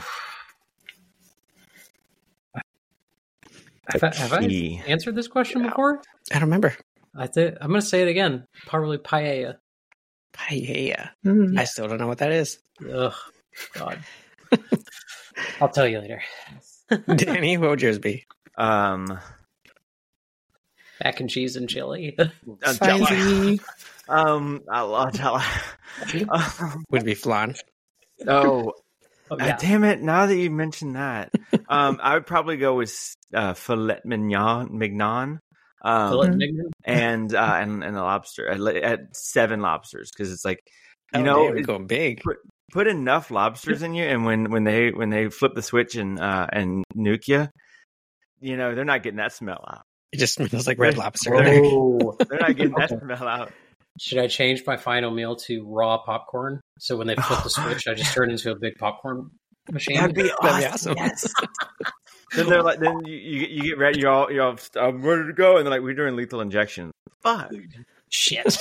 Have I, have I answered this question yeah. before? I don't remember. I th- I'm going to say it again. Probably paella. Paella. Mm-hmm. I still don't know what that is. Ugh, God. I'll tell you later. Danny, what would yours be? Um, Mac and cheese and chili. Spicy. um, I'll, I'll tell. um, would be flan. Oh. Oh, yeah. uh, damn it! Now that you mentioned that, um, I would probably go with uh, filet mignon, mignon, um, filet mignon, and uh, and and a lobster at, at seven lobsters because it's like you oh, know damn, it's going big. Put, put enough lobsters in you, and when, when they when they flip the switch and uh, and nuke you, you know they're not getting that smell out. It just smells like red lobster. Oh. They're not getting that smell out. Should I change my final meal to raw popcorn? So when they flip the switch, I just turn into a big popcorn machine. That'd be awesome. That'd be awesome. Yes. Then they're like, then you, you, you get ready. You're all, you're all, I'm ready to go, and they're like, we're doing lethal injection. Fuck. Shit.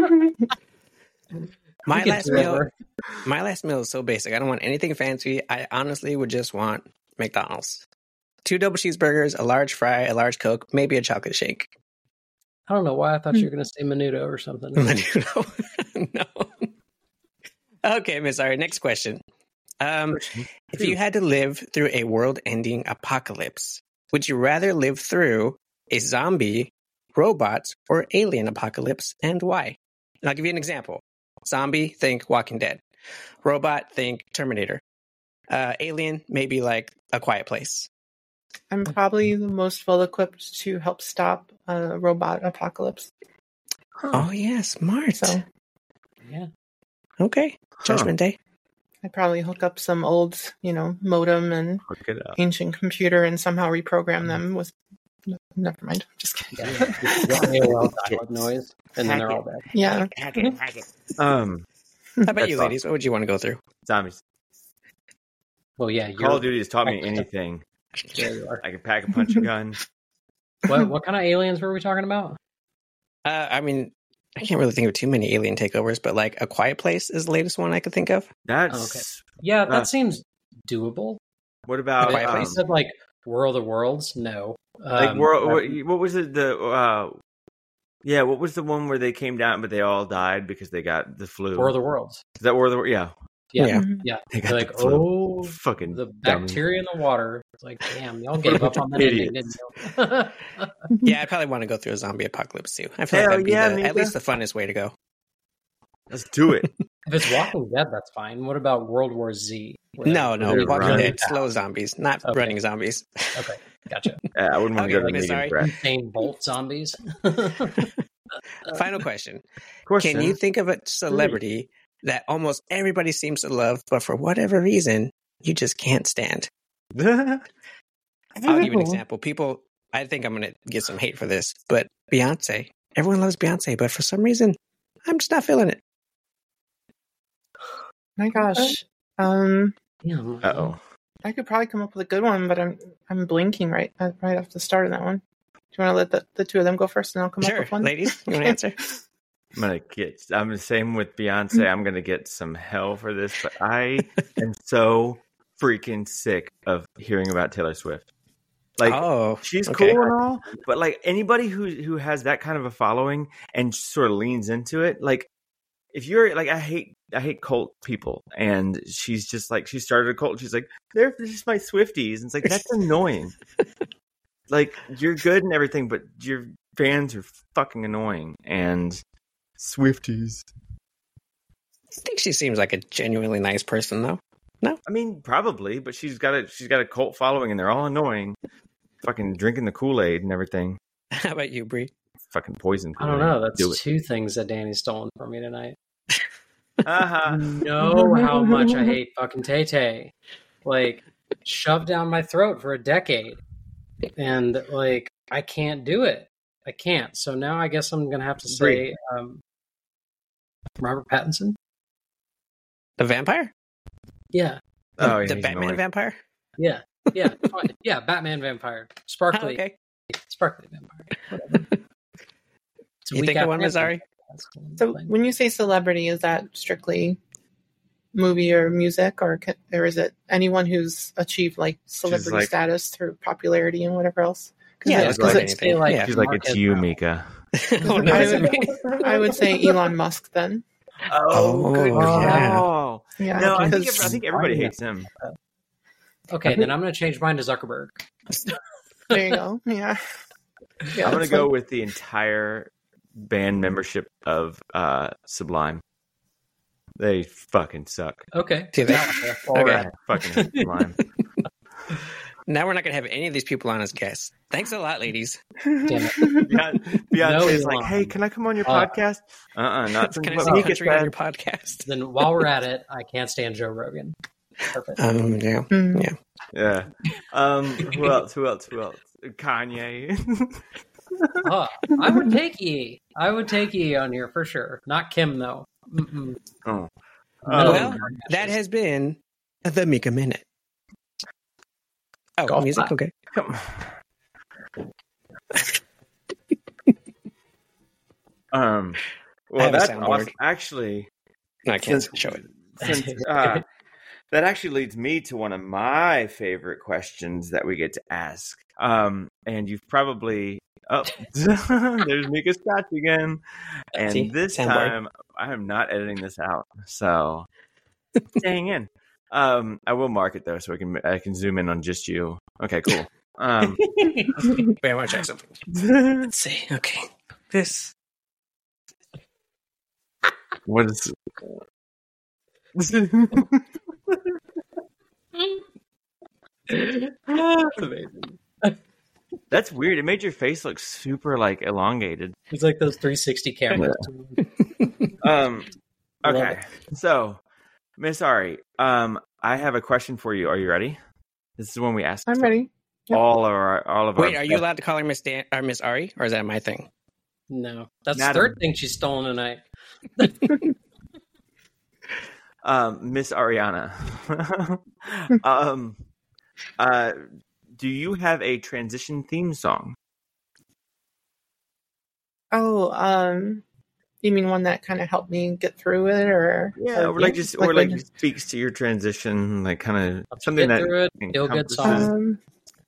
my last meal. My last meal is so basic. I don't want anything fancy. I honestly would just want McDonald's. Two double cheeseburgers, a large fry, a large Coke, maybe a chocolate shake. I don't know why I thought you were going to say Menudo or something. Menudo? No. Okay, Miss Ari, next question. Um, if you had to live through a world-ending apocalypse, would you rather live through a zombie, robots, or alien apocalypse, and why? And I'll give you an example. Zombie, think Walking Dead. Robot, think Terminator. Uh, alien, maybe like A Quiet Place. I'm probably the most well-equipped to help stop a robot apocalypse. Huh. Oh, yeah, smart. So, yeah. Okay. Judgment huh. Day. I'd probably hook up some old, you know, modem and ancient computer and somehow reprogram them with... No, never mind. Just kidding. Yeah, well, noise, and then they're all dead. Yeah. Hack it, hack it. Um, How about you, ladies? What would you want to go through? Zombies. Well, yeah. Call of Duty has taught me anything. Yeah, you are. I can pack a punch a gun. What what kind of aliens were we talking about? Uh, I mean, I can't really think of too many alien takeovers, but like A Quiet Place is the latest one I could think of. That's Oh, okay. Yeah, that uh, seems doable. what about Quiet I um, Place? said like War of the Worlds. No, like um, world? but- What, what was it? The uh, yeah, what was the one where they came down but they all died because they got the flu? War of the Worlds. Is that War of the Yeah, Yeah, Yeah. Mhm. yeah. they got They're the like, flu. oh, Fucking the dummy. bacteria in the water. It's like, damn, y'all gave up on that ending, didn't Idiots. you? Yeah, I'd probably want to go through a zombie apocalypse too. I feel Hell like that'd be yeah, the, at Mika. least the funnest way to go. Let's do it. If it's Walking Dead, that's fine. What about World War Z? Where No, they- no, Really Walking run. Dead, slow zombies, not Okay. running zombies. Okay, gotcha. Yeah, I wouldn't want to Okay, go to Miss Megan Ari. Brett. Insane Bolt zombies. Final question. Of course, Can you think of a celebrity that almost everybody seems to love, but for whatever reason, you just can't stand? I'll give you an example. People, I think I'm going to get some hate for this, but Beyonce. Everyone loves Beyonce, but for some reason, I'm just not feeling it. My gosh. Um, Yeah, Uh oh. I could probably come up with a good one, but I'm I'm blinking right uh, right off the start of that one. Do you want to let the, the two of them go first, and I'll come up Sure, with one? ladies, you want to answer? I'm gonna get. I'm the same with Beyonce. I'm gonna get some hell for this, but I am so freaking sick of hearing about Taylor Swift. Like, oh, she's okay. cool and all, but like anybody who who has that kind of a following and sort of leans into it, like if you're like, I hate I hate cult people, and she's just like, she started a cult. And she's like, they're just my Swifties, and it's like, that's annoying. Like, you're good and everything, but your fans are fucking annoying. And Swifties. I think she seems like a genuinely nice person, though. I mean, probably, but she's got a she's got a cult following, and they're all annoying. Fucking drinking the Kool-Aid and everything. How about you, Bree? Fucking poison I Kool-Aid. don't know. That's Do it. two things that Danny's stolen from me tonight. Uh-huh. You know how much I hate fucking Tay Tay. Like, shoved down my throat for a decade. And, like, I can't do it. I can't. So now I guess I'm going to have to say um, Robert Pattinson. The vampire? Yeah. Oh, yeah, the he's Batman annoying. vampire? Yeah. Yeah. fine. Yeah. Batman vampire. Oh, Sparkly. okay. Sparkly vampire. Whatever. It's a You weak think of one, after Miss Ari? So when you say celebrity, is that strictly movie or music, or ca- or is it anyone who's achieved like celebrity like- status through popularity and whatever else? 'Cause Yeah, it- it's 'cause like it- anything. like Yeah. She's like, Marcus it's you, Brown. Mika. oh, no, I it's me. would, I would say Elon Musk then. Oh, good yeah. call. Yeah, No, I think, because- I think everybody hates him. Okay, then I'm going to change mine to Zuckerberg. there you go. Yeah, yeah. I'm gonna that's go fun. with the entire band membership of uh, Sublime. They fucking suck. Okay. Do they? All Okay. right. I fucking hate Sublime. Now we're not going to have any of these people on as guests. Thanks a lot, ladies. Damn it. Beyonce, Beyonce's No, like, Elon. hey, can I come on your Uh, podcast? Uh, uh not since Can I what see Mika country on said. your podcast? Then while we're at it, I can't stand Joe Rogan. Perfect. Um, yeah. Mm. Yeah. Um. Who else? Who else? Who else? Kanye. Ah, I would take ye. I would take ye on here for sure. Not Kim though. Mm-mm. oh. No. Um, Well, that has been the Mika Minute. Oh, Golf music? clap. Okay. Come Um. Well, have a that's soundboard. awesome. Actually, No, I can't Since- show it. since uh, that actually leads me to one of my favorite questions that we get to ask. Um, and you've probably oh, there's Mika Scotch again, and See? this Soundboard. time I am not editing this out, so staying in. Um, I will mark it though, so I can I can zoom in on just you. Okay, cool. Um, Wait, I want to check something. Let's see. Okay. This. what is? That's amazing. That's weird. It made your face look super like elongated. It's like those three sixty cameras. Um, Love okay, so Miss Ari, um, I have a question for you. Are you ready? This is when we ask I'm ready. Yep. all of our all of Wait, our. are you allowed to call her Miss Dan or Miss Ari, or is that my thing? No, that's Madam. the third thing she's stolen tonight. um, Miss Ariana? um, uh, do you have a transition theme song? Oh, um, You mean one that kind of helped me get through it, or yeah, or, or like just or like like when- speaks to your transition, like kind of Helps you something get that through it, feel good encompasses- song. um,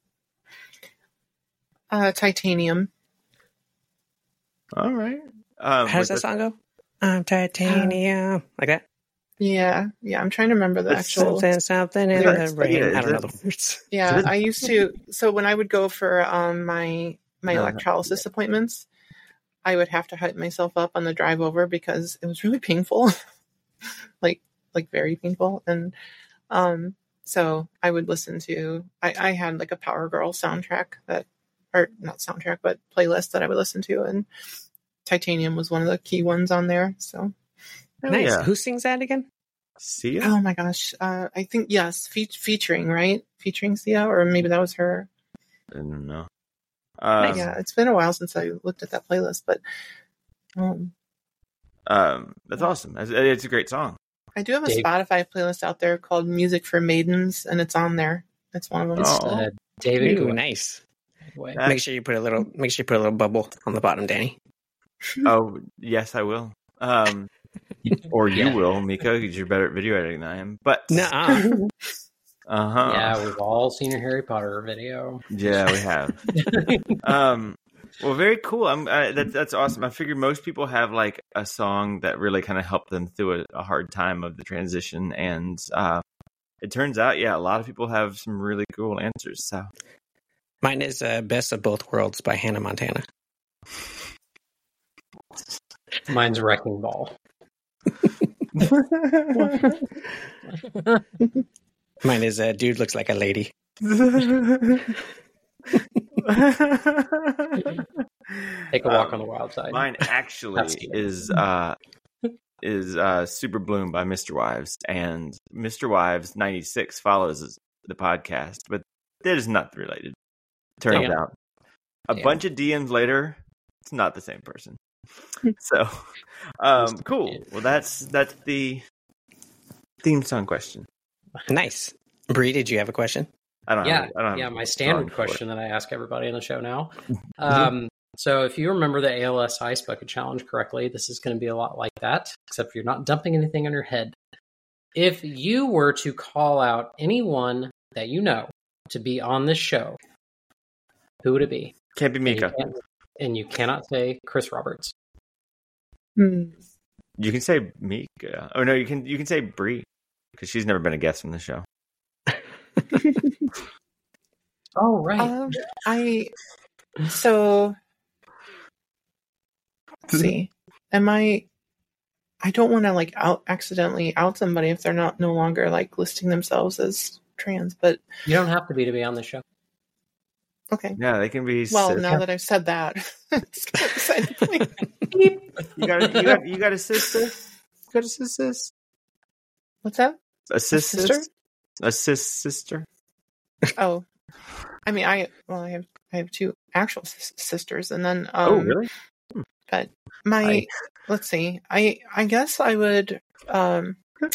uh, Titanium. All right. Um, How does with that song go? I'm titanium. Like that? Yeah, yeah. I'm trying to remember the That's actual. Something, something in lyrics, the but yeah, brain. I is don't know it- the words. Yeah, Is it- I used to. So when I would go for um my my Uh-huh. electrolysis appointments, I would have to hype myself up on the drive over because it was really painful, like like very painful, and um so I would listen to. I I had like a Power Girl soundtrack that, or not soundtrack, but playlist that I would listen to, and Titanium was one of the key ones on there. So Hell Nice. yeah. Who sings that again? Sia? oh my gosh, uh, I think yes, fe- featuring right, featuring Sia, or maybe that was her. I don't know. Um, Yeah, it's been a while since I looked at that playlist, but um, um, that's awesome. It's, it's a great song. I do have a Dave. Spotify playlist out there called Music for Maidens, and it's on there. It's one of them. Oh. Uh, David Ooh, Guetta. nice. Way. That- Make sure you put a little. Make sure you put a little bubble on the bottom, Danny. Oh, yes, I will. Um, or you Yeah. will, Mika, because you're better at video editing than I am. But Nuh-uh. uh huh, Yeah, we've all seen your Harry Potter video. yeah, we have. um, well, very cool. I'm uh, that's that's awesome. I figured most people have like a song that really kind of helped them through a, a hard time of the transition, and uh, it turns out, yeah, a lot of people have some really cool answers. So Mine is uh, "Best of Both Worlds" by Hannah Montana. Mine's Wrecking Ball. Mine is uh, "Dude Looks Like a Lady." Take a walk Um, on the wild side. Mine actually That's good. is uh is uh Super Bloom by Mister Wives, and Mister Wives ninety-six follows the podcast, but that is not related. Turns Damn. out. A Damn. bunch of D Ms later, it's not the same person. So um cool. Well that's that's the theme song question. Nice. Bree, did you have a question? I don't Yeah, have I don't have yeah. My a standard song for it. question that I ask everybody on the show now. Um, so, if you remember the A L S Ice Bucket Challenge correctly, this is going to be a lot like that, except you're not dumping anything on your head. If you were to call out anyone that you know to be on this show, who would it be? Can't be And you, Mika. can't, and you cannot say Chris Roberts. Hmm. You can say Mika. Oh no, you can you can say Bree because she's never been a guest on the show. Oh, right. Um, I so let's see. Am I? I don't want to like out accidentally out somebody if they're not no longer like listing themselves as trans. But you don't have to be to be on the show. okay. Yeah, they can be. Well, cis. now that I've said that, it's kind of exciting for me. You got a, you got you got a sister. You got a sis sis. What's that? A sis sister? sis. A sis sister. Oh, I mean, I well, I have I have two actual s- sisters, and then um, Oh really? but my I- let's see, I I guess I would um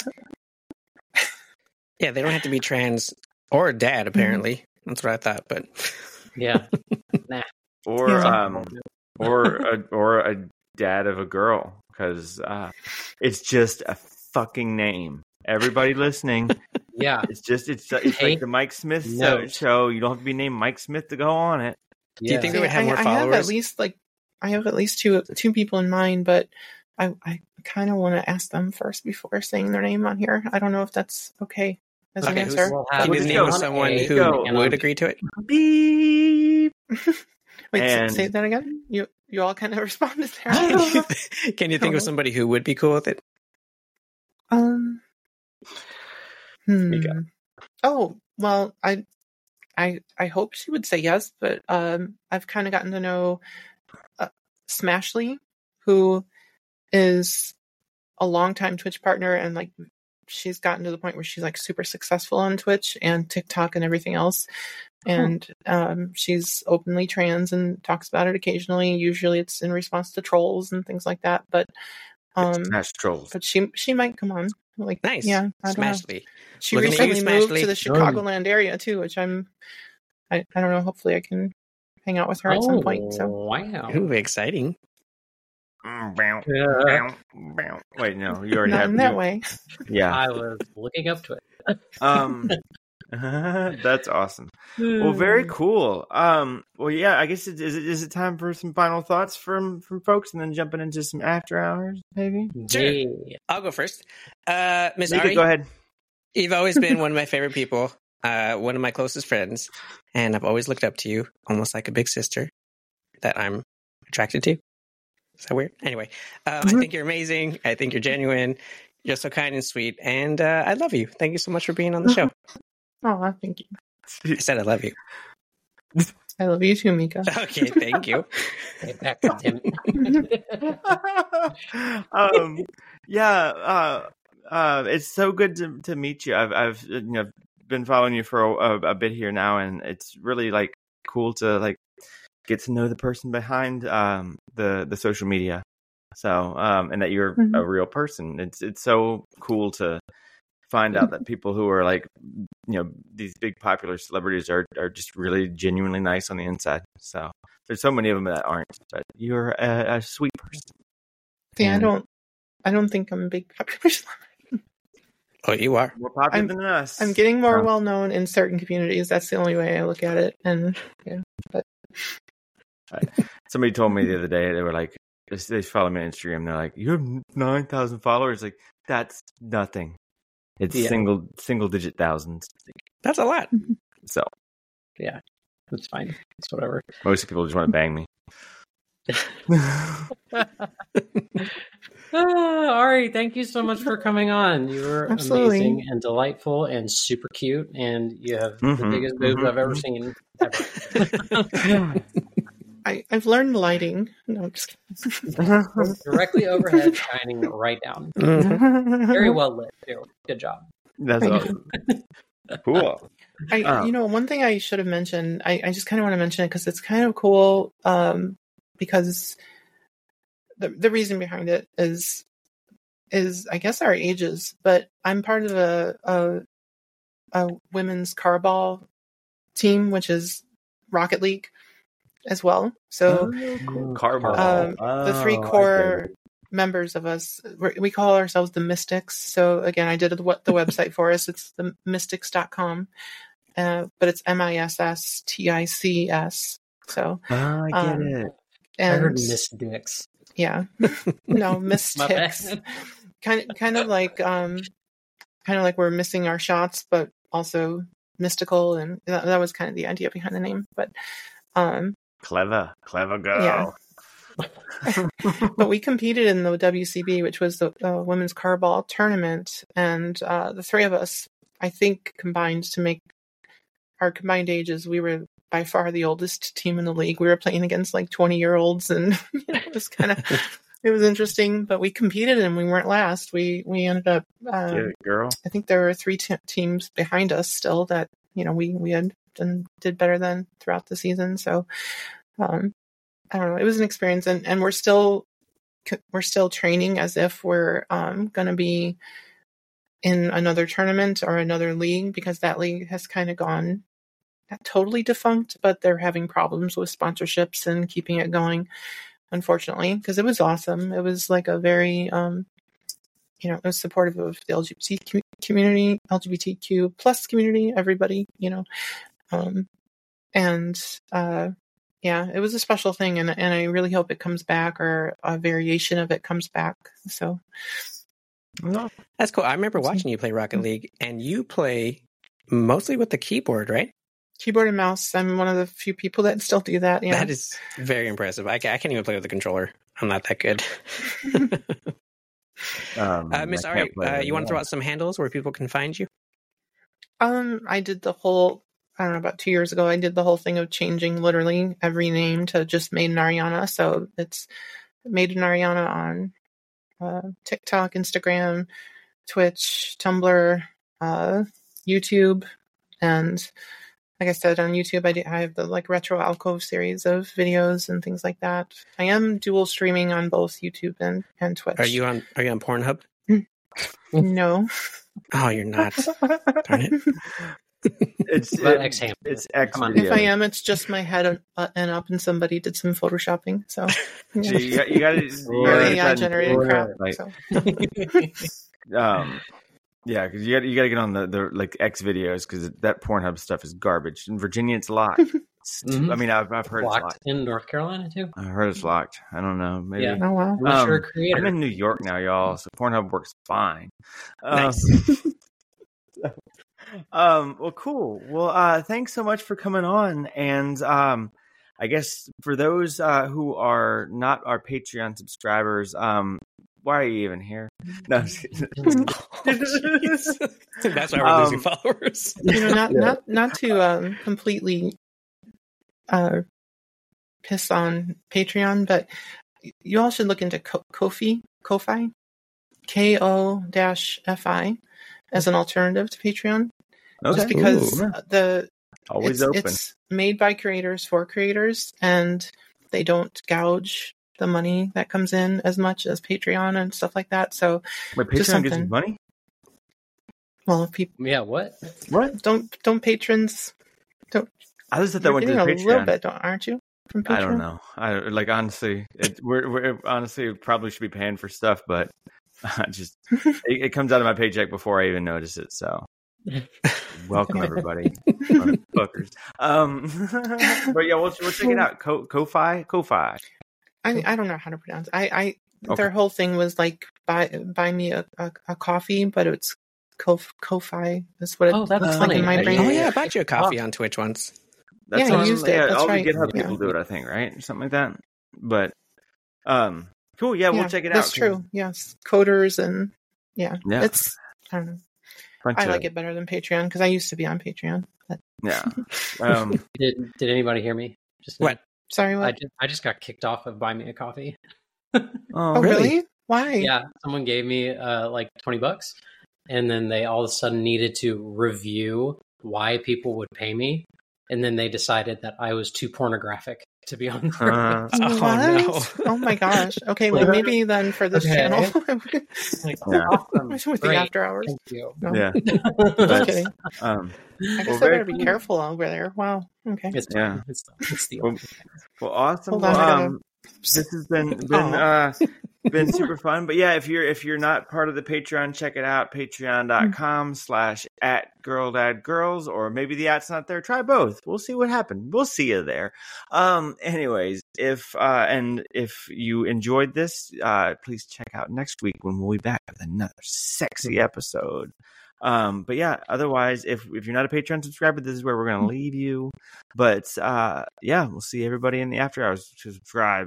Yeah, they don't have to be trans or dad. Apparently, that's what I thought. But Yeah. Or Yeah. um or a, or a dad of a girl because uh, it's just a fucking name. Everybody listening, Yeah. it's just it's it's Take like the Mike Smith note. show. You don't have to be named Mike Smith to go on it. Do you think Yeah. they would have I, more I have followers? at least like I have at least two two people in mind, but I I kind of want to ask them first before saying their name on here. I don't know if that's okay as Okay, an who's- answer. We'll Can have you We'll just name go on someone A who go. and would on agree to it? Beep. Wait, s- And- say that again. You you all kind of responded there. Can you think of somebody who would be cool with it? Um. Hmm. Mika. Oh well, I, I, I hope she would say yes, but um, I've kind of gotten to know uh, Smashly, who is a longtime Twitch partner, and like she's gotten to the point where she's like super successful on Twitch and TikTok and everything else. And um, she's openly trans and talks about it occasionally. Usually, it's in response to trolls and things like that. But um, Smash trolls. but she she might come on. Like Nice. yeah, I don't know. Smashly. She Looking at you, recently moved Smashley. to the Chicagoland area too, which I'm I, I don't know, hopefully I can hang out with her at some point. So Oh, wow. Ooh, exciting. Yeah. Wait, no, you already Not have in that you- way. Yeah. I was looking up to it. Um, that's awesome. Well, very cool. Um, well, yeah, I guess it, is it is it time for some final thoughts from from folks, and then jumping into some after hours, maybe. Sure. Yeah. I'll go first. Uh, Miss Nika, Ari, go ahead. you've always been one of my favorite people, uh, one of my closest friends, and I've always looked up to you, almost like a big sister that I'm attracted to. Is that weird? Anyway, um, I think you're amazing. I think you're genuine. You're so kind and sweet, and uh, I love you. Thank you so much for being on the show. Oh, thank you. I said I love you. I love you too, Mika. Okay, thank you. Okay, back to Tim. um, yeah, uh, uh, it's so good to to meet you. I've I've you know been following you for a, a bit here now, and it's really like cool to like get to know the person behind um the the social media. So um, and that you're Mhm. a real person. It's it's so cool to find out that people who are like you know these big popular celebrities are are just really genuinely nice on the inside. So there's so many of them that aren't, but you're a, a sweet person. See, I And don't, I don't think I'm a big popular celebrity. Oh, you are. more popular I'm- than us. I'm getting more Um, well known in certain communities. That's the only way I look at it. And yeah, but Somebody told me the other day, they were like, they follow me on Instagram. They're like, you have nine thousand followers. Like, that's nothing. It's Yeah. single single digit thousands. That's a lot. So It's fine. It's whatever. most people just want to bang me. Ah, Ari, thank you so much for coming on. You were Absolutely. amazing and delightful and super cute, and you have the Mhm, biggest boobs mhm, I've ever mhm. seen. Ever. I, I've learned lighting. No, I'm just kidding. Directly overhead, shining right down. Mhm. Very well lit, too. Good job. That's Thank awesome. Cool. I, Oh. you know, one thing I should have mentioned, I, I just kind of want to mention it because it's kind of cool. Um, because the the reason behind it is is I guess our ages, but I'm part of a a, a women's carball team, which is Rocket League as well. So Cool. Carball. Um, the three Oh, I core get it. members of us, we're, we call ourselves the Mystics. So again, I did the, what the website for us. It's the mystics dot com, uh, but it's M I S S T I C S. So, Oh, I get um, it. I heard and Miss Dix. yeah, no, My Mystics. bad. kind of, kind of like, um, kind of like we're missing our shots, but also mystical. And that, that was kind of the idea behind the name, but, um, Clever. Clever girl. Yeah. but we competed in the W C B, which was the uh, women's carball tournament, and uh, the three of us, I think, combined to make our combined ages. We were by far the oldest team in the league. We were playing against like twenty year olds, and you know, it was kind of it was interesting. But we competed, and we weren't last. We we ended up. Um, Get it, girl. I think there were three te- teams behind us still that you know we we had done did better than throughout the season. So. Um, I don't know. It was an experience, and, and we're still we're still training as if we're um, going to be in another tournament or another league, because that league has kind of gone not totally defunct, but they're having problems with sponsorships and keeping it going. Unfortunately, because it was awesome. It was like a very um, you know, it was supportive of the L G B T community, L G B T Q plus community, everybody, you know, um, and. Uh, Yeah, it was a special thing, and and I really hope it comes back, or a variation of it comes back. So That's cool. I remember watching you play Rocket League, and you play mostly with the keyboard, right? keyboard and mouse. I'm one of the few people that still do that. Yeah, That is very impressive. I, ca- I can't even play with the controller. I'm not that good. Um, uh, Miss I Ari, can't play uh, it you want to throw anymore. out some handles where people can find you? um, I did the whole. I don't know, about two years ago, I did the whole thing of changing literally every name to just Made in Ariana. So it's Made in Ariana on uh, TikTok, Instagram, Twitch, Tumblr, uh, YouTube, and like I said, on YouTube, I, do, I have the like retro alcove series of videos and things like that. I am dual streaming on both YouTube and, and Twitch. Are you on? Are you on Pornhub? No. Oh, you're not. Darn it. It's About it, X Hamster. it's X Come on. video. If I am, it's just my head and, uh, and up, and somebody did some photoshopping. So So you got you got to or A I generated crap. Like, So. um, yeah, because you got you got to get on the, the like X videos because that Pornhub stuff is garbage. In Virginia, it's locked. It's too, Mhm. I mean, I've I've heard Locked it's locked. in North Carolina too. I heard it's locked. I don't know. Maybe. Yeah. Oh wow. Unless Um, you're a creator. I'm in New York now, y'all. So Pornhub works fine. Um, Nice. um. Well, cool. Well, uh, thanks so much for coming on. And um, I guess for those uh who are not our Patreon subscribers, um, why are you even here? No. I'm just kidding. Oh, jeez. That's why we're losing Um, followers. You know, not Yeah. not not to um, completely uh, piss on Patreon, but you all should look into Ko- Ko-fi, Ko-fi, K O dash F I, as an alternative to Patreon. Okay. Just because Ooh. the Always it's, open. it's made by creators for creators, and they don't gouge the money that comes in as much as Patreon and stuff like that. So, Wait, just Patreon gives you something. money? well, if people Yeah, what? What? don't don't patrons I just thought that you're went to getting the a Patreon. little bit, don't, aren't you? From Patreon? I don't know. I like honestly, it, we're, we're honestly probably should be paying for stuff, but I just it, it comes out of my paycheck before I even notice it. So, welcome everybody, motherfuckers. Um, but yeah, we'll, we'll check it out. Ko- Ko-fi, Ko-fi. I I don't know how to pronounce. I I Okay. their whole thing was like buy buy me a, a, a coffee, but it's Ko Ko-fi. That's what it Oh, that's looks funny. like in my I- brain. Oh yeah, I bought you a coffee on Twitch once. That's Yeah, you on- used it. yeah, That's all right. the GitHub Yeah. people do it, I think, right, or something like that. But um, cool. Yeah, we'll check it That's out. true. Yes, coders and yeah, Yeah. it's I don't know. Bunch I of- like it better than Patreon because I used to be on Patreon. But, Yeah. Um, Did Did anybody hear me? Just now? What? sorry, I what? just I just got kicked off of Buy Me a Coffee. oh, Oh, really? really? Why? Yeah, someone gave me uh, like twenty bucks, and then they all of a sudden needed to review why people would pay me, and then they decided that I was too pornographic to be on. their Uh, website. Oh, What? no. Oh my gosh. Okay, well maybe then for this Okay. channel, Like, Yeah. awesome, with the great, after hours. thank you. No, yeah. just But- kidding. Um, I guess well, I very better be cool. careful over there. Wow. Okay. It's Yeah. it's it's the Well, only thing. well, awesome. Hold Well, on, I gotta- um, this has been been uh, been super fun. But yeah, if you're if you're not part of the Patreon, check it out. Patreon.com slash at girl dad girls, or maybe the at's not there. Try both. We'll see what happens. We'll see you there. Um. Anyways, if uh, and if you enjoyed this, uh, please check out next week when we'll be back with another sexy episode. Um, but yeah, otherwise, if if you're not a Patreon subscriber, this is where we're gonna leave you. But uh, yeah, we'll see everybody in the after hours to subscribe.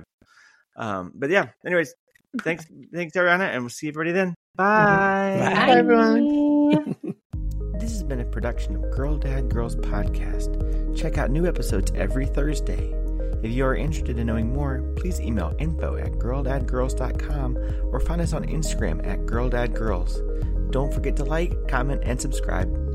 Um, but yeah, anyways, thanks, thanks, Ariana, and we'll see everybody then. Bye. Bye. Bye, everyone. This has been a production of Girl Dad Girls Podcast. Check out new episodes every Thursday. If you are interested in knowing more, please email info at girl dad girls dot com or find us on Instagram at girl dad girls. Don't forget to like, comment, and subscribe.